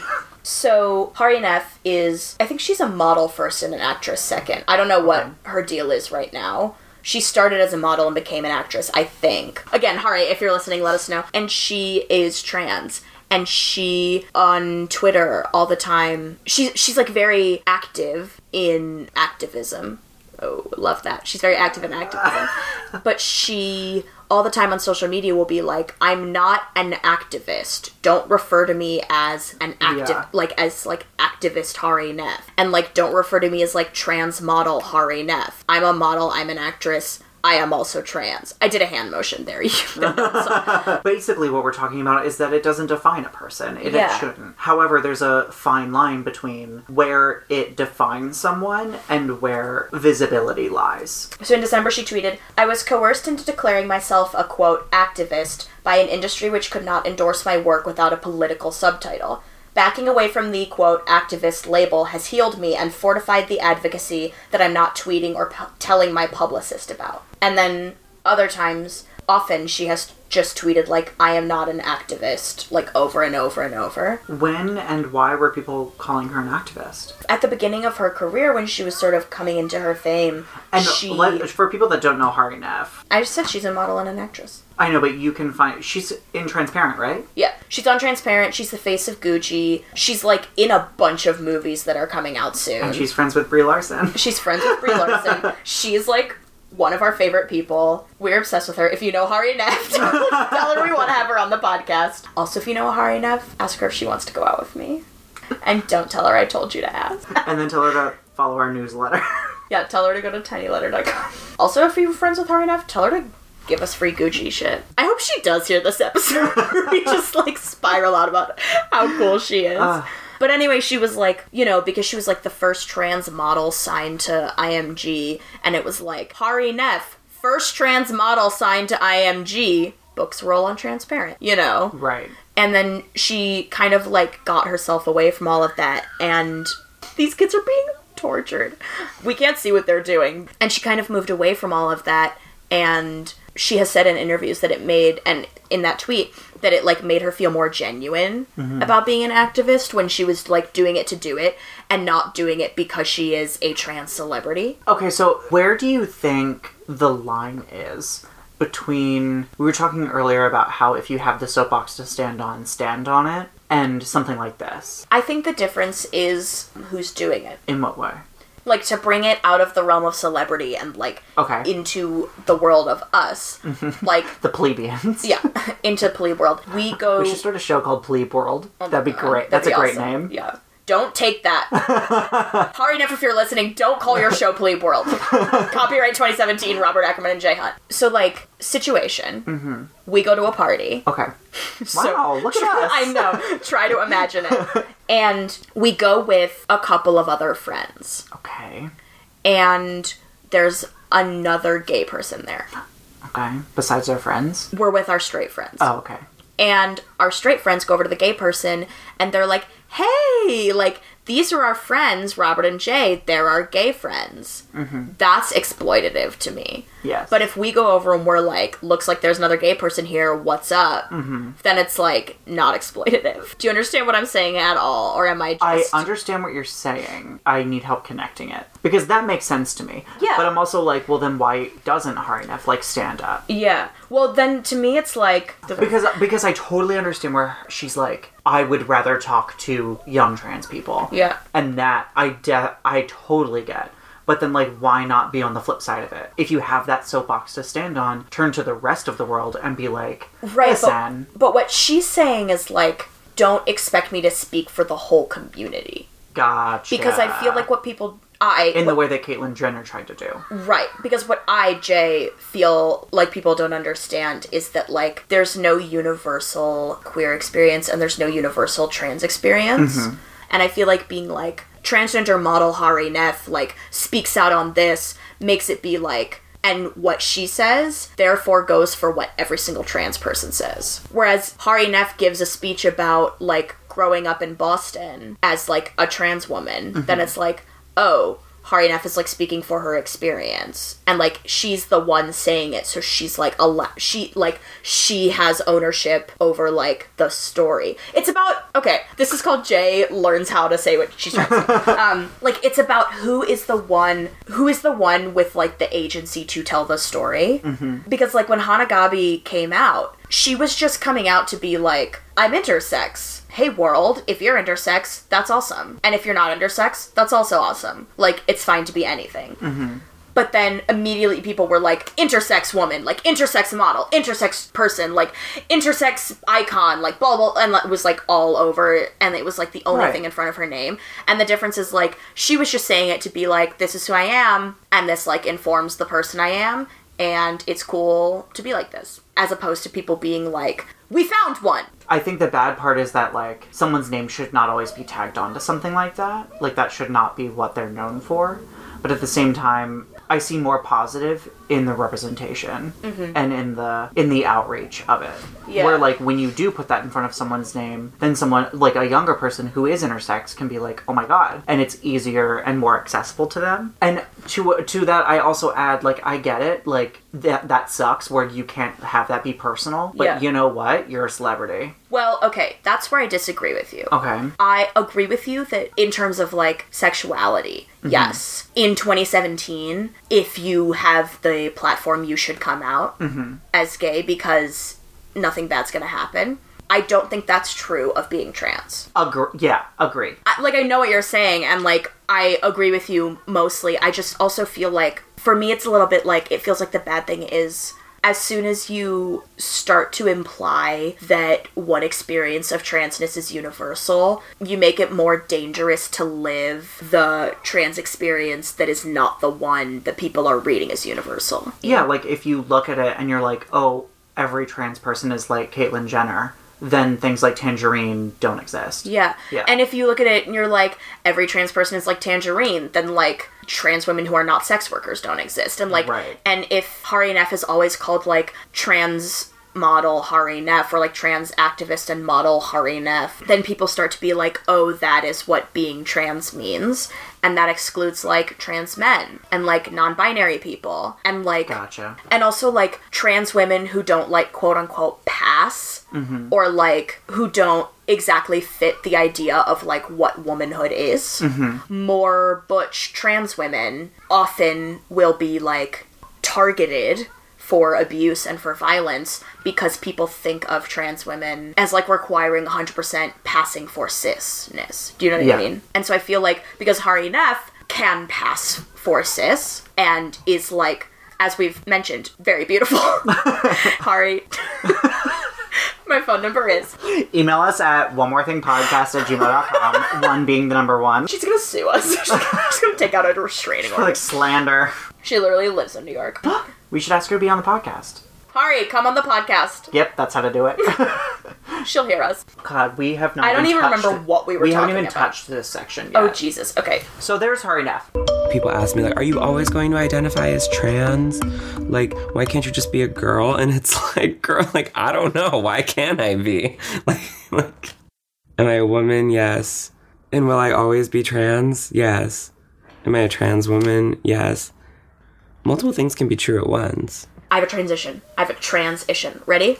So, Hari Neff is, I think she's a model first and an actress second. I don't know what her deal is right now. She started as a model and became an actress, I think. Again, Hari, if you're listening, let us know. And she is trans. And she, on Twitter all the time, she, she's like very active in activism. Oh, love that. She's very active in activism. But she, all the time on social media, will be like, I'm not an activist. Don't refer to me as an active, Yeah. like, as, like, activist Hari Neff. And, like, don't refer to me as, like, trans model Hari Neff. I'm a model, I'm an actress. I am also trans. I did a hand motion there. Basically, what we're talking about is that it doesn't define a person. It, Yeah. it shouldn't. However, there's a fine line between where it defines someone and where visibility lies. So in December she tweeted, I was coerced into declaring myself a, quote, activist by an industry which could not endorse my work without a political subtitle. Backing away from the, quote, activist label has healed me and fortified the advocacy that I'm not tweeting or p- telling my publicist about. And then other times, often she has just tweeted, like, I am not an activist, like, over and over and over. When and why were people calling her an activist? At the beginning of her career, when she was sort of coming into her fame, And she... let, for people that don't know Hari Neff, I just said she's a model and an actress. I know, but you can find... She's in Transparent, right? Yeah, she's on Transparent, she's the face of Gucci, she's, like, in a bunch of movies that are coming out soon. And she's friends with Brie Larson. She's friends with Brie Larson. She's, like, one of our favorite people. We're obsessed with her. If you know Hari Neff, tell her we want to have her on the podcast. Also, if you know Hari Neff, ask her if she wants to go out with me. And don't tell her I told you to ask. And then tell her to follow our newsletter. Yeah, tell her to go to tiny letter dot com. Also, if you're friends with Hari Neff, tell her to give us free Gucci shit. I hope she does hear this episode where we just, like, spiral out about how cool she is. Uh. But anyway, she was like, you know, because she was like the first trans model signed to I M G, and it was like, Hari Neff, first trans model signed to I M G, books roll on Transparent, you know? Right. And then she kind of, like, got herself away from all of that, and these kids are being tortured. We can't see what they're doing. And she kind of moved away from all of that, and she has said in interviews that it made, and in that tweet, that it, like, made her feel more genuine Mhm. about being an activist when she was, like, doing it to do it, and not doing it because she is a trans celebrity. Okay, so where do you think the line is between... We were talking earlier about how if you have the soapbox to stand on, stand on it, and something like this. I think the difference is who's doing it. In what way? Like, to bring it out of the realm of celebrity and, like, Okay. into the world of us. Like... The plebeians. Yeah, into plebe world. We go... We should start a show called Plebe World. Oh my That'd be God, great. that'd That's be a great awesome. name. Yeah. Don't take that. Hari Neff, if you're listening, don't call your show Plebe World. Copyright twenty seventeen, Robert Ackerman and Jay Hunt. So, like, situation. Mm-hmm. We go to a party. Okay. So, wow, look at us. I know. Try to imagine it. And we go with a couple of other friends. Okay. And there's another gay person there. Okay. Besides our friends? We're with our straight friends. Oh, okay. And our straight friends go over to the gay person, and they're like, hey, like, these are our friends, Robert and Jay. They're our gay friends. Mm-hmm. That's exploitative to me. Yes. But if we go over and we're like, looks like there's another gay person here, what's up? Mm-hmm. Then it's, like, not exploitative. Do you understand what I'm saying at all? Or am I just... I understand what you're saying. I need help connecting it. Because that makes sense to me. Yeah. But I'm also like, well, then why doesn't Hari Neff, like, stand up? Yeah. Well, then, to me, it's like... Because, because I totally understand where she's like, I would rather talk to young trans people. Yeah. And that, I de- I totally get. But then, like, why not be on the flip side of it? If you have that soapbox to stand on, turn to the rest of the world and be like, right, listen. But, but what she's saying is, like, don't expect me to speak for the whole community. Gotcha. Because I feel like what people... I In the way that Caitlyn Jenner tried to do. Right. Because what I, Jay, feel like people don't understand is that, like, there's no universal queer experience and there's no universal trans experience. Mm-hmm. And I feel like being, like, transgender model Hari Neff, like, speaks out on this, makes it be, like... And what she says, therefore, goes for what every single trans person says. Whereas Hari Neff gives a speech about, like, growing up in Boston as, like, a trans woman, Mm-hmm. then it's like, oh, Hari Neff is, like, speaking for her experience. And, like, she's the one saying it, so she's, like, a la- she, like, she has ownership over, like, the story. It's about, okay, this is called Jay Learns How to Say What She's Trying to say. um, like, it's about who is the one, who is the one with, like, the agency to tell the story. Mm-hmm. Because, like, when Hanagabi came out, she was just coming out to be like, I'm intersex. Hey world, if you're intersex, that's awesome. And if you're not intersex, that's also awesome. Like, it's fine to be anything. Mm-hmm. But then immediately people were like, intersex woman, like intersex model, intersex person, like intersex icon, like blah blah, and it was like all over, and it was like the only Right. thing in front of her name. And the difference is like, she was just saying it to be like, this is who I am, and this like informs the person I am, and it's cool to be like this. As opposed to people being like, we found one! I think the bad part is that, like, someone's name should not always be tagged onto something like that. Like, that should not be what they're known for. But at the same time, I see more positive in the representation Mhm. and in the in the outreach of it. Yeah. Where, like, when you do put that in front of someone's name, then someone, like, a younger person who is intersex can be like, oh my god. And it's easier and more accessible to them. And to to that, I also add, like, I get it. Like, that that sucks where you can't have that be personal. But Yeah. you know what? You're a celebrity. Well, okay, that's where I disagree with you. Okay. I agree with you that in terms of, like, sexuality, Mhm. yes. In twenty seventeen, if you have the platform, you should come out Mm-hmm. as gay because nothing bad's gonna happen. I don't think that's true of being trans. Agree. Yeah, agree. I, like, I know what you're saying, and, like, I agree with you mostly. I just also feel like, for me, it's a little bit like, it feels like the bad thing is, as soon as you start to imply that one experience of transness is universal, you make it more dangerous to live the trans experience that is not the one that people are reading as universal. Yeah, like, if you look at it and you're like, oh, every trans person is like Caitlyn Jenner, then things like Tangerine don't exist. Yeah. Yeah. And if you look at it and you're like, every trans person is like Tangerine, then, like, trans women who are not sex workers don't exist. And, like, Right. and if Hari Neff is always called, like, trans model Hari Neff or, like, trans activist and model Hari Neff, then people start to be like, oh, that is what being trans means. And that excludes, like, trans men and, like, non-binary people. And, like... Gotcha. And also, like, trans women who don't, like, quote-unquote pass, Mhm. or, like, who don't exactly fit the idea of, like, what womanhood is. Mhm. More butch trans women often will be, like, targeted for abuse and for violence because people think of trans women as, like, requiring one hundred percent passing for cis-ness. Do you know what Yeah. I mean? And so I feel like, because Hari Neff can pass for cis and is, like, as we've mentioned, very beautiful. Hari... My phone number is. Email us at one more thing podcast at gmail dot com. One being the number one. She's gonna sue us. She's gonna, she's gonna take out a restraining order. Like slander. She literally lives in New York. We should ask her to be on the podcast. Hari, come on the podcast. Yep, that's how to do it. She'll hear us. God, we have not I don't even even remember it. what we were we talking about. We haven't even about. touched this section yet. Oh, Jesus. Okay. So there's Hari Nef. People ask me, like, are you always going to identify as trans? Like, why can't you just be a girl? And it's like, girl, like, I don't know. Why can't I be? Like, like, am I a woman? Yes. And will I always be trans? Yes. Am I a trans woman? Yes. Multiple things can be true at once. I have a transition. I have a transition. Ready?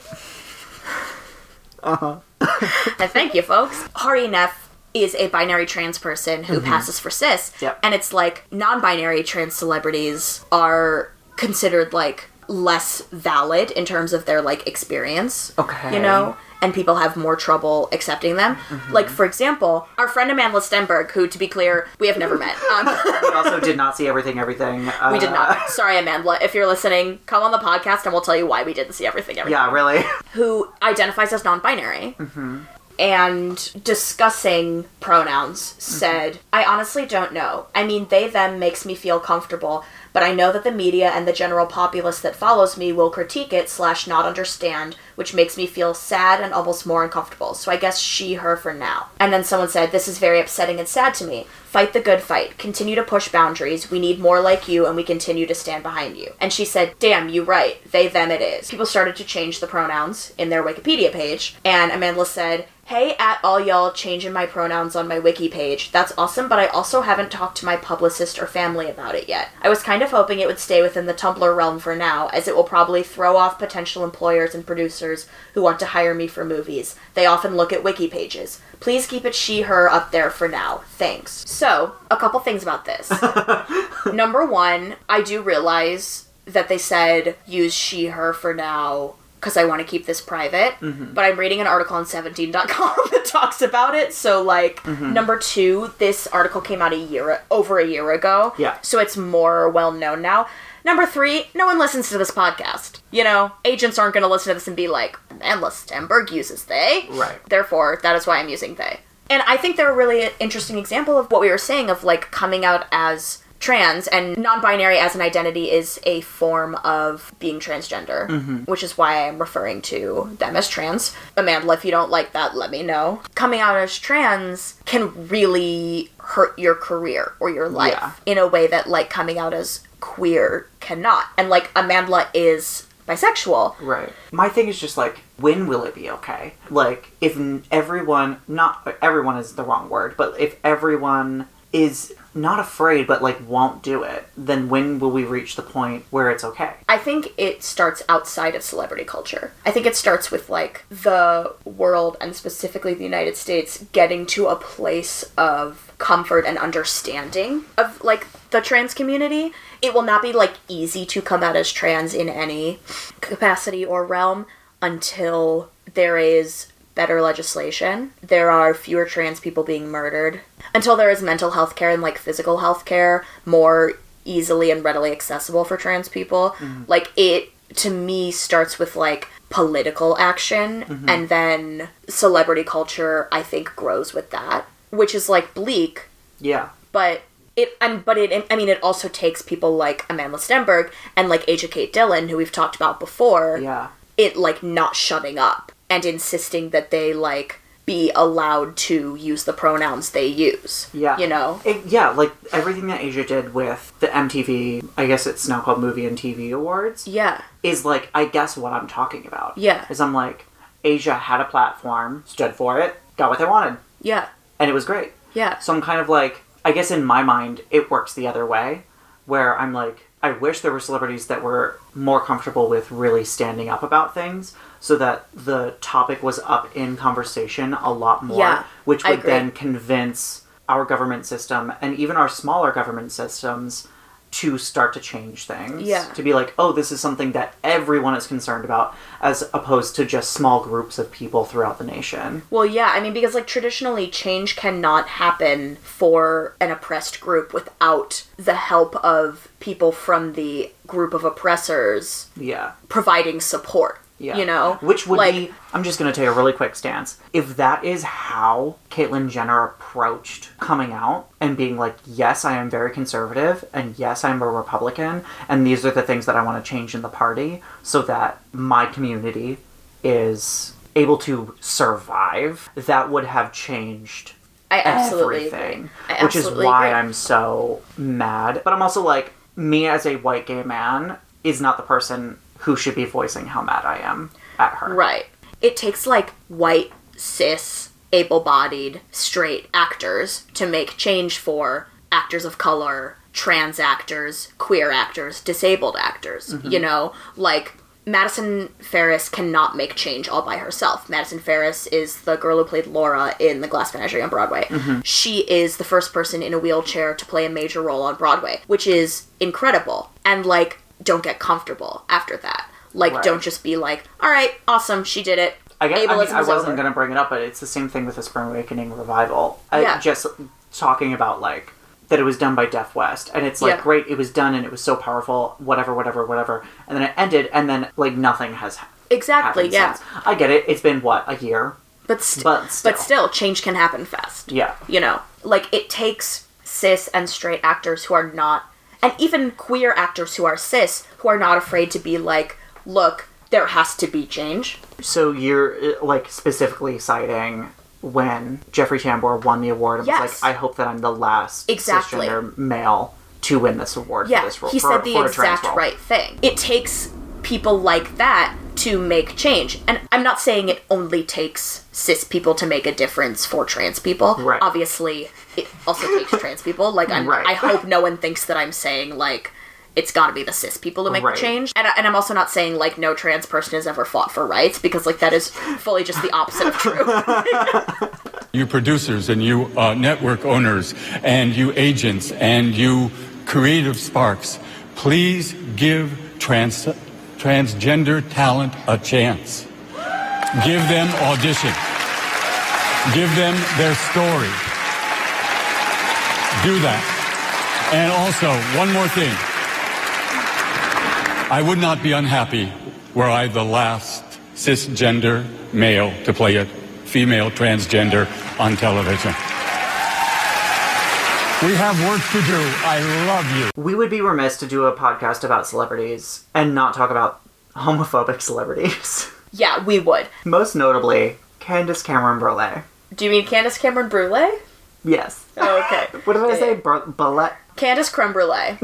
Uh-huh. And thank you, folks. Hari Nef is a binary trans person who Mhm. passes for cis. Yep. And it's like non-binary trans celebrities are considered like less valid in terms of their like experience. Okay. You know? And people have more trouble accepting them. Mhm. Like, for example, our friend Amanda Stenberg, who, to be clear, we have never met. Um, We also did not see everything, everything. Uh, we did not. Sorry, Amanda. If you're listening, come on the podcast and we'll tell you why we didn't see everything, everything. Yeah, really. Who identifies as non-binary. Mm-hmm. And discussing pronouns said, I honestly don't know. I mean, they, them makes me feel comfortable, but I know that the media and the general populace that follows me will critique it slash not understand, which makes me feel sad and almost more uncomfortable. So I guess she, her for now. And then someone said, this is very upsetting and sad to me. Fight the good fight. Continue to push boundaries. We need more like you and we continue to stand behind you. And she said, damn, you right. They, them it is. People started to change the pronouns in their Wikipedia page. And Amanda said, hey, at all y'all changing my pronouns on my wiki page. That's awesome, but I also haven't talked to my publicist or family about it yet. I was kind of hoping it would stay within the Tumblr realm for now, as it will probably throw off potential employers and producers who want to hire me for movies. They often look at wiki pages. Please keep it she, her up there for now. Thanks. So, a couple things about this. Number one, I do realize that they said use she, her for now because I want to keep this private. Mhm. But I'm reading an article on seventeen dot com that talks about it. So, like, Mhm. number two, this article came out a year, over a year ago. Yeah. So it's more well-known now. Number three, no one listens to this podcast. You know, agents aren't going to listen to this and be like, Amanda Stenberg uses they. Right. Therefore, that is why I'm using they. And I think they're a really interesting example of what we were saying of, like, coming out as trans, and non-binary as an identity is a form of being transgender, Mhm. which is why I'm referring to them as trans. Amanda, if you don't like that, let me know. Coming out as trans can really hurt your career or your life Yeah. in a way that, like, coming out as queer cannot. And, like, Amanda is bisexual. Right. My thing is just like, when will it be okay? Like, if n- everyone, not everyone is the wrong word, but if everyone is not afraid but like won't do it, then when will we reach the point where it's okay? I think it starts outside of celebrity culture. I think it starts with, like, the world, and specifically the United States, getting to a place of comfort and understanding of, like, the trans community. It will not be, like, easy to come out as trans in any capacity or realm until there is better legislation. There are fewer trans people being murdered. Until there is mental health care and, like, physical health care more easily and readily accessible for trans people. Mhm. Like, it, to me, starts with, like, political action, Mhm. and then celebrity culture, I think, grows with that. Which is, like, bleak, Yeah. but it, and but it, I mean, it also takes people like Amanda Stenberg and, like, Asia Kate Dillon, who we've talked about before, Yeah. it, like, not shutting up and insisting that they, like, be allowed to use the pronouns they use. Yeah. You know? It, yeah, like everything that Asia did with the M T V, I guess it's now called Movie and T V Awards. Yeah. Is like, I guess what I'm talking about. Yeah. Is I'm like, Asia had a platform, stood for it, got what they wanted. Yeah. And it was great. Yeah. So I'm kind of like, I guess in my mind, it works the other way, where I'm like, I wish there were celebrities that were more comfortable with really standing up about things so that the topic was up in conversation a lot more, Yeah, which I would agree. then convince our government system and even our smaller government systems to start to change things. Yeah. To be like, oh, this is something that everyone is concerned about, as opposed to just small groups of people throughout the nation. Well, yeah, I mean, because, like, traditionally, change cannot happen for an oppressed group without the help of people from the group of oppressors Yeah. providing support. Yeah. You know? Which would like, be, I'm just going to take a really quick stance. If that is how Caitlyn Jenner approached coming out and being like, yes, I am very conservative, and yes, I'm a Republican, and these are the things that I want to change in the party so that my community is able to survive, that would have changed I absolutely everything. agree. I Which is absolutely why agree. I'm so mad. But I'm also like, me as a white gay man is not the person who should be voicing how mad I am at her. Right. It takes like white, cis, able-bodied, straight actors to make change for actors of color, trans actors, queer actors, disabled actors. Mhm. You know, like Madison Ferris cannot make change all by herself. Madison Ferris is the girl who played Laura in The Glass Menagerie on Broadway. Mhm. She is the first person in a wheelchair to play a major role on Broadway, which is incredible. And, like, don't get comfortable after that. Like, Right. don't just be like, all right, awesome, she did it. I guess I, mean, I Ableism's wasn't over. going to bring it up, but it's the same thing with the Spring Awakening revival. I, Yeah. just talking about, like, that it was done by Deaf West. And it's like, Yeah. great, it was done and it was so powerful, whatever, whatever, whatever. And then it ended, and then, like, nothing has Exactly, happened yeah. since. I get it. It's been, what, a year? But, st- But still. but still, change can happen fast. Yeah. You know, like, it takes cis and straight actors who are not, and even queer actors who are cis, who are not afraid to be like, look, there has to be change. So you're, uh, like, specifically citing when Jeffrey Tambor won the award and was Yes. like, I hope that I'm the last Exactly. cisgender male to win this award Yeah, for this role. he for, said the for a trans exact role. right thing. It takes people like that to make change. And I'm not saying it only takes cis people to make a difference for trans people. Right. Obviously, it also takes trans people. Like, I'm, Right. I hope no one thinks that I'm saying, like, it's gotta be the cis people to make Right. the change. And, I- and I'm also not saying, like, no trans person has ever fought for rights, because, like, that is fully just the opposite of true. You producers and you uh, network owners and you agents and you creative sparks, please give trans transgender talent a chance. Give them audition. Give them their story. Do that. And also, one more thing. I would not be unhappy were I the last cisgender male to play a female transgender on television. We have work to do. I love you. We would be remiss to do a podcast about celebrities and not talk about homophobic celebrities. Yeah, we would. Most notably, Candace Cameron Bure. Do you mean Candace Cameron Brulee? Yes. Oh, okay. What did I say? Bur- Bule? Candace Creme Brulee.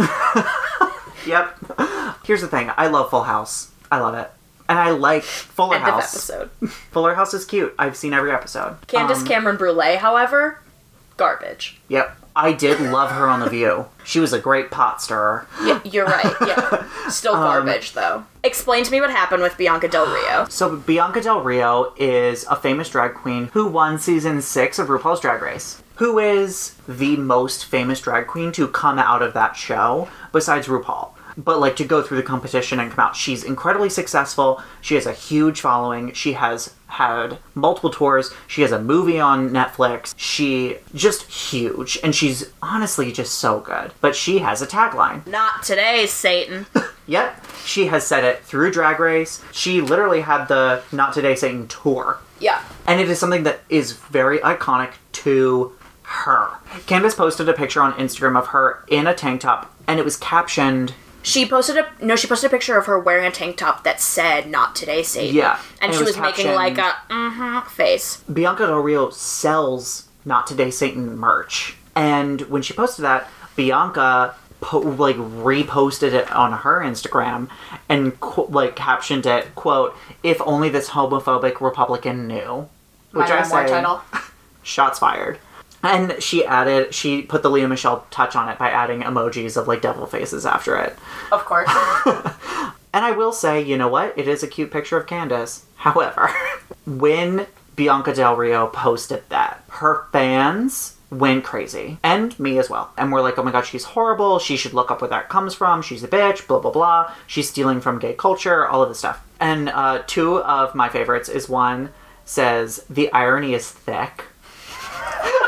Yep. Here's the thing. I love Full House. I love it. And I like Fuller End of House. episode. Fuller House is cute. I've seen every episode. Candace Um, Cameron Brulee, however, garbage. Yep. I did love her on The View. She was a great pot stirrer. Yeah, you're right. Yeah. Still Um, garbage, though. Explain to me what happened with Bianca Del Rio. So Bianca Del Rio is a famous drag queen who won season six of RuPaul's Drag Race. Who is the most famous drag queen to come out of that show besides RuPaul? But, like, to go through the competition and come out. She's incredibly successful. She has a huge following. She has had multiple tours. She has a movie on Netflix. She just huge. And she's honestly just so good. But she has a tagline. Not today, Satan. Yep. She has said it through Drag Race. She literally had the Not Today Satan tour. Yeah. And it is something that is very iconic to her. Candace posted a picture on Instagram of her in a tank top, and it was captioned... She posted a no. She posted a picture of her wearing a tank top that said "Not today, Satan." Yeah, and, and it she was was, making captioned- like a mm-hmm face. Bianca Del Rio sells Not Today Satan merch. And when she posted that, Bianca po- like reposted it on her Instagram and qu- like captioned it, quote, "If only this homophobic Republican knew." Which My I memoir say, title. shots fired. And she added, she put the Leah Michelle touch on it by adding emojis of like devil faces after it. Of course. And I will say, you know what? It is a cute picture of Candace. However, when Bianca Del Rio posted that, her fans went crazy. And me as well. And we're like, oh my god, she's horrible. She should look up where that comes from. She's a bitch, blah, blah, blah. She's stealing from gay culture, all of this stuff. And uh, two of my favorites is one says, the irony is thick.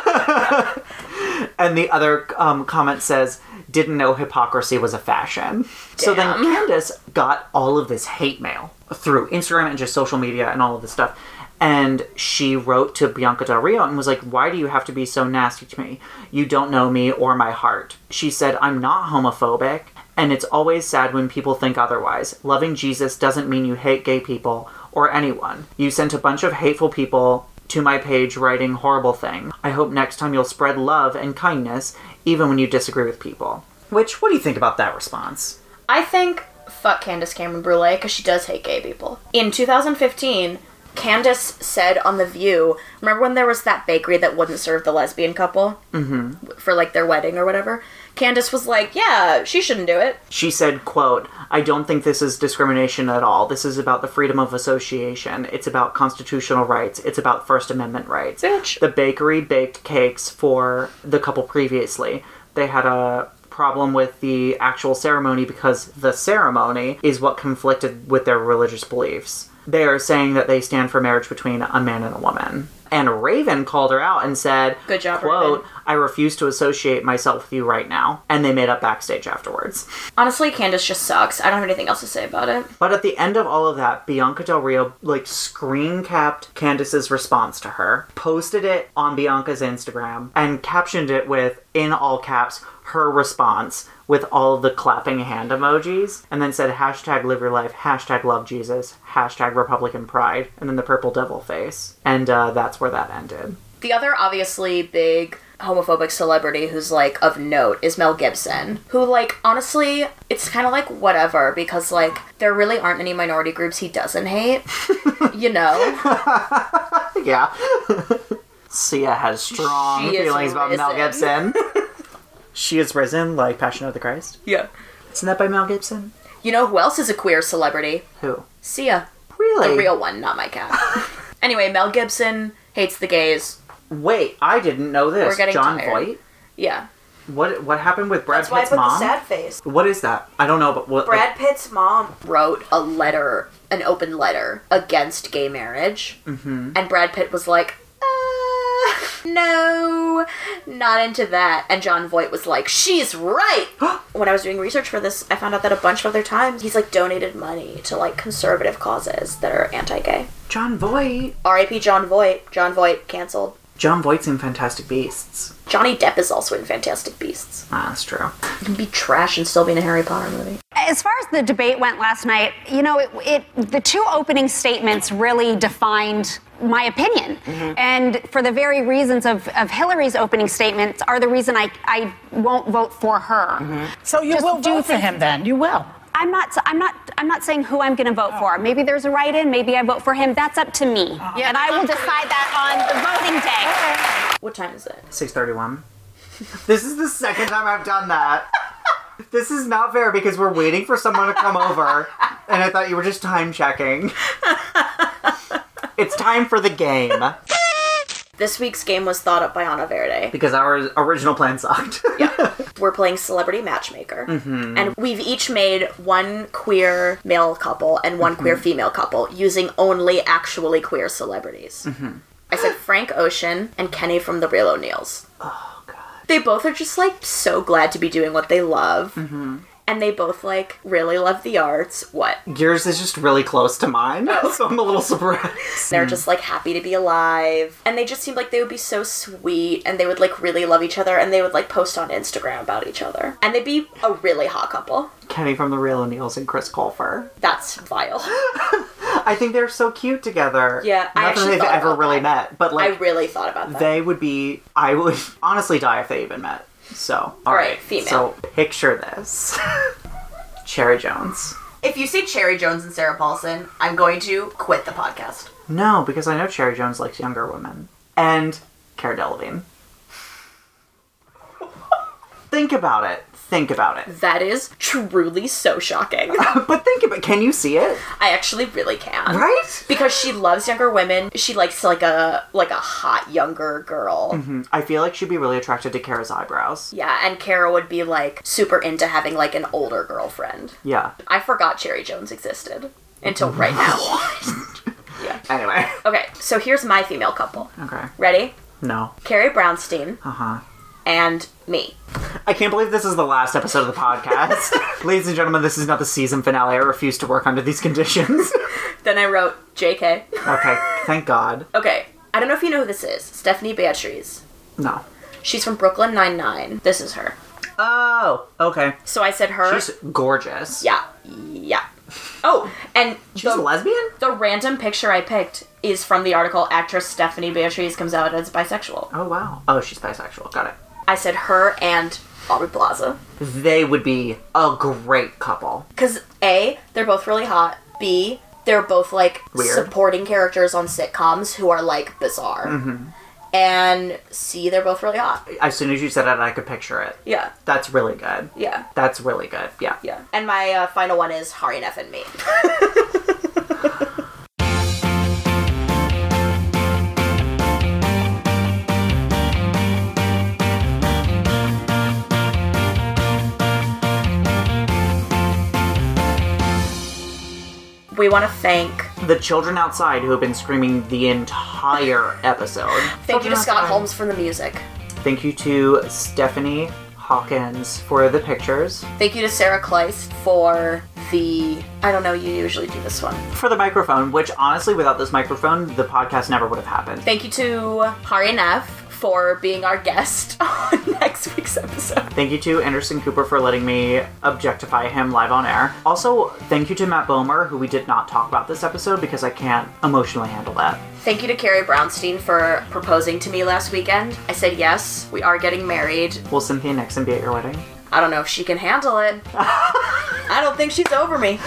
And the other um, comment says, didn't know hypocrisy was a fashion. Damn. So then Candace got all of this hate mail through Instagram and just social media and all of this stuff. And she wrote to Bianca Del Rio and was like, why do you have to be so nasty to me? You don't know me or my heart. She said, I'm not homophobic, and it's always sad when people think otherwise. Loving Jesus doesn't mean you hate gay people or anyone. You sent a bunch of hateful people to my page writing horrible things. I hope next time you'll spread love and kindness, even when you disagree with people. Which, what do you think about that response? I think, fuck Candace Cameron Bure, because she does hate gay people. In two thousand fifteen... Candace said on The View, remember when there was that bakery that wouldn't serve the lesbian couple? Mm-hmm. For, like, their wedding or whatever? Candace was like, yeah, she shouldn't do it. She said, quote, I don't think this is discrimination at all. This is about the freedom of association. It's about constitutional rights. It's about First Amendment rights. Bitch. The bakery baked cakes for the couple previously. They had a problem with the actual ceremony because the ceremony is what conflicted with their religious beliefs. They are saying that they stand for marriage between a man and a woman. And Raven called her out and said, good job, quote, Raven. I refuse to associate myself with you right now. And they made up backstage afterwards. Honestly, Candace just sucks. I don't have anything else to say about it. But at the end of all of that, Bianca Del Rio, like, screen capped Candace's response to her, posted it on Bianca's Instagram, and captioned it with, in all caps, her response, with all of the clapping hand emojis, and then said hashtag live your life, hashtag love Jesus, hashtag Republican pride, and then the purple devil face. And uh, that's where that ended. The other obviously big homophobic celebrity who's, like, of note is Mel Gibson, who, like, honestly, it's kind of like whatever, because, like, there really aren't any minority groups he doesn't hate, you know? Yeah. Sia has strong She is feelings about Mel risen. Gibson. She is risen, like Passion of the Christ? Yeah. Isn't that by Mel Gibson? You know who else is a queer celebrity? Who? Sia. Really? The real one, not my cat. Anyway, Mel Gibson hates the gays. Wait, I didn't know this. We're getting John tired. Voight? Yeah. What what happened with Brad That's why Pitt's I put mom? the sad face. What is that? I don't know, but what... Brad Pitt's mom wrote a letter, an open letter, against gay marriage. Mm-hmm. And Brad Pitt was like, uh, no, not into that. And John Voight was like, she's right. When I was doing research for this, I found out that a bunch of other times he's, like, donated money to, like, conservative causes that are anti-gay. John Voight. R I P John Voight. John Voight, canceled. John Voight's in Fantastic Beasts. Johnny Depp is also in Fantastic Beasts. Ah, that's true. You can be trash and still be in a Harry Potter movie. As far as the debate went last night, you know, it, it the two opening statements really defined my opinion. Mm-hmm. And for the very reasons of, of Hillary's opening statements are the reason I, I won't vote for her. Mm-hmm. So you Just will do vote for things- him then? You will? I'm not. I'm not. I'm not saying who I'm going to vote for. Maybe there's a write-in. Maybe I vote for him. That's up to me, Uh-huh. and I will decide that on the voting day. What time is it? six thirty-one. This is the second time I've done that. This is not fair because we're waiting for someone to come over, and I thought you were just time checking. It's time for the game. This week's game was thought up by Ana Verde. Because our original plan sucked. Yeah. We're playing Celebrity Matchmaker. Mm-hmm. And we've each made one queer male couple and one Mm-hmm. queer female couple using only actually queer celebrities. Mm-hmm. I said Frank Ocean and Kenny from The Real O'Neills. Oh, God. They both are just, like, so glad to be doing what they love. Mm-hmm. And they both, like, really love the arts. What? Yours is just really close to mine, so I'm a little surprised. They're just, like, happy to be alive. And they just seemed like they would be so sweet. And they would, like, really love each other. And they would, like, post on Instagram about each other. And they'd be a really hot couple. Kenny from The Real O'Neills and Chris Colfer. That's vile. I think they're so cute together. Yeah, I Not actually that they've thought ever about really that. met, but, like... I really thought about that. They would be... I would honestly die if they even met. So, All right, alright. female. So, picture this. Cherry Jones. If you see Cherry Jones and Sarah Paulson, I'm going to quit the podcast. No, because I know Cherry Jones likes younger women. And Cara Delevingne. Think about it. Think about it. That is truly so shocking. But think about it. Can you see it? I actually really can. Right? Because she loves younger women. She likes like a like a hot younger girl. Mm-hmm. I feel like she'd be really attracted to Kara's eyebrows. Yeah, and Kara would be like super into having like an older girlfriend. Yeah. I forgot Cherry Jones existed until right now. Yeah. Anyway. Okay, so here's my female couple. Okay. Ready? No. Carrie Brownstein. Uh-huh. And me. I can't believe this is the last episode of the podcast. Ladies and gentlemen, this is not the season finale. I refuse to work under these conditions. Then I wrote J K. Okay, thank God. Okay, I don't know if you know who this is. Stephanie Beatriz. No. She's from Brooklyn Nine-Nine. This is her. Oh, okay. So I said her. She's gorgeous. Yeah, yeah. Oh, and she's a lesbian? The random picture I picked is from the article Actress Stephanie Beatriz comes out as bisexual. Oh, wow. Oh, she's bisexual. Got it. I said her and Aubrey Plaza. They would be a great couple. Because A, they're both really hot. B, they're both, like, Weird. supporting characters on sitcoms who are, like, bizarre. Mm-hmm. And C, they're both really hot. As soon as you said it, I could picture it. Yeah. That's really good. Yeah. That's really good. Yeah. Yeah. And my uh, final one is Hari Nef and me. We want to thank the children outside who have been screaming the entire episode. Thank children you to Scott outside. Holmes for the music. Thank you to Stephanie Hawkins for the pictures. Thank you to Sarah Kleist for the... I don't know, you usually do this one. For the microphone, which honestly, without this microphone, the podcast never would have happened. Thank you to Hari Nef for being our guest on next week's episode. Thank you to Anderson Cooper for letting me objectify him live on air. Also, thank you to Matt Bomer, who we did not talk about this episode because I can't emotionally handle that. Thank you to Carrie Brownstein for proposing to me last weekend. I said yes, we are getting married. Will Cynthia Nixon be at your wedding? I don't know if she can handle it. I don't think she's over me.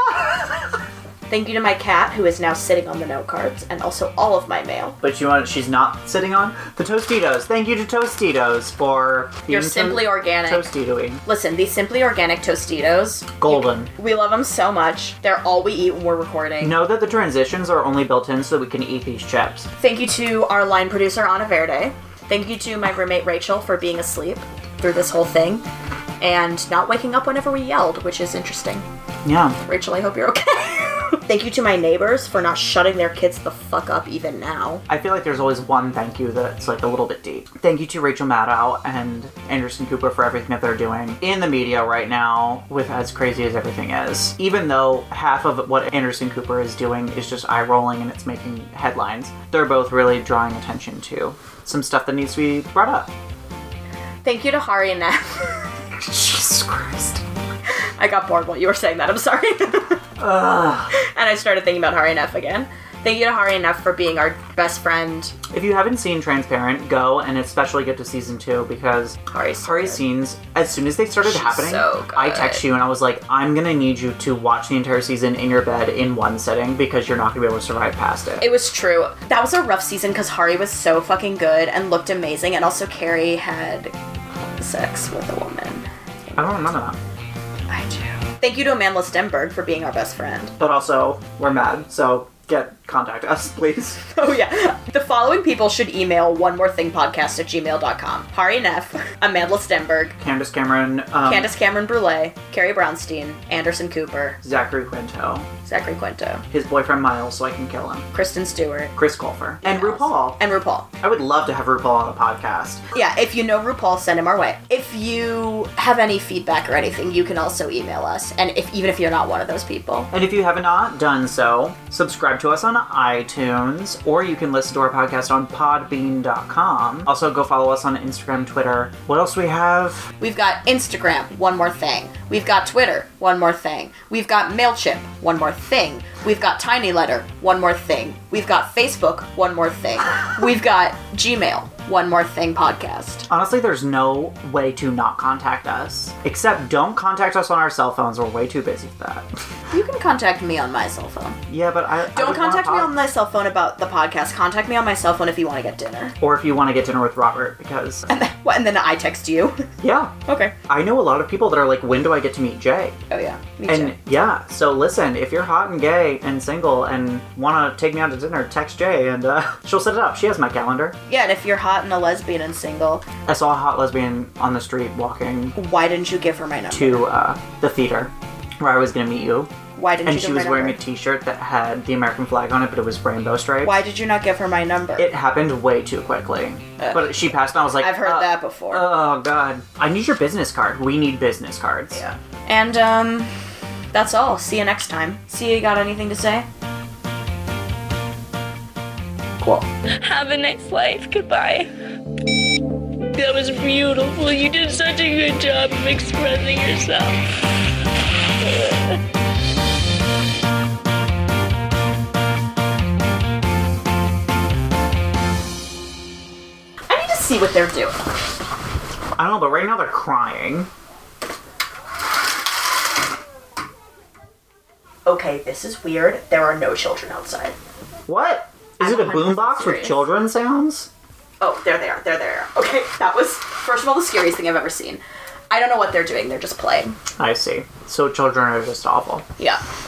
Thank you to my cat, who is now sitting on the note cards, and also all of my mail. But you want she's not sitting on? The Tostitos. Thank you to Tostitos for You're being Simply to- Organic. Tostitoing. Listen, these Simply Organic Tostitos. Golden. We love them so much. They're all we eat when we're recording. Know that the transitions are only built in so that we can eat these chips. Thank you to our line producer, Ana Verde. Thank you to my roommate, Rachel, for being asleep through this whole thing and not waking up whenever we yelled, which is interesting. Yeah. Rachel, I hope you're okay. Thank you to my neighbors for not shutting their kids the fuck up even now. I feel like there's always one thank you that's like a little bit deep. Thank you to Rachel Maddow and Anderson Cooper for everything that they're doing in the media right now with as crazy as everything is. Even though half of what Anderson Cooper is doing is just eye rolling and it's making headlines, they're both really drawing attention to some stuff that needs to be brought up. Thank you to Hari and Nef. Jesus Christ. I got bored while you were saying that, I'm sorry. Ugh. And I started thinking about Hari and Nef again. Thank you to Hari and Nef for being our best friend. If you haven't seen Transparent, go and especially get to season two because Hari's, Hari's scenes, as soon as they started She's happening, so good. I text you and I was like, I'm gonna need you to watch the entire season in your bed in one sitting because you're not gonna be able to survive past it. It was true. That was a rough season because Hari was so fucking good and looked amazing, and also Carrie had sex with a woman. I don't remember that. I do. Thank you to Amanda Stenberg for being our best friend. But also, we're mad, so get contact us, please. Oh yeah. The following people should email one more thing podcast at gmail dot com. Hari Nef, Amanda Stenberg, Candace Cameron, um, Candace Cameron Brule, Carrie Brownstein, Anderson Cooper, Zachary Quinto, Zachary Quinto, his boyfriend Miles, so I can kill him, Kristen Stewart, Chris Colfer, and RuPaul. and RuPaul. I would love to have RuPaul on the podcast. Yeah, if you know RuPaul, send him our way. If you have any feedback or anything, you can also email us. And if even if you're not one of those people. And if you have not done so, subscribe to us on iTunes, or you can listen to our podcast on podbean dot com. Also, go follow us on Instagram, Twitter. What else do we have? We've got Instagram, one more thing. We've got Twitter, one more thing. We've got MailChimp, one more thing. We've got Tiny Letter, one more thing. We've got Facebook, one more thing. We've got Gmail, one more thing podcast. Honestly, there's no way to not contact us. Except don't contact us on our cell phones. We're way too busy for that. You can contact me on my cell phone. Yeah, but I... I Don't would contact me wanna on my cell phone about the podcast. Contact me on my cell phone if you want to get dinner. Or if you want to get dinner with Robert, because... And then, what, and then I text you. Yeah. Okay. I know a lot of people that are like, when do I get to meet Jay? Oh yeah, me and too. yeah, so listen, if you're hot and gay and single and want to take me out to dinner, text Jay and uh, she'll set it up. She has my calendar. Yeah, and if you're hot and a lesbian and single, I saw a hot lesbian on the street walking why didn't you give her my number? to uh, the theater where I was going to meet you. Why didn't and you she give was my wearing number? a T-shirt that had the American flag on it, but it was rainbow stripes. Why did you not give her my number? It happened way too quickly. Ugh. But she passed, and I was like, I've heard uh, that before. Oh god, I need your business card. We need business cards. Yeah. And um, that's all. See you next time. See, you got anything to say? Cool. Have a nice life. Goodbye. That was beautiful. You did such a good job of expressing yourself. I need to see what they're doing. I don't know, but right now they're crying. Okay, this is weird. There are no children outside. What? Is I'm it a one hundred percent boombox with serious. children sounds? Oh, there they are. There they are. Okay, that was, first of all, the scariest thing I've ever seen. I don't know what they're doing. They're just playing. I see. So children are just awful. Yeah.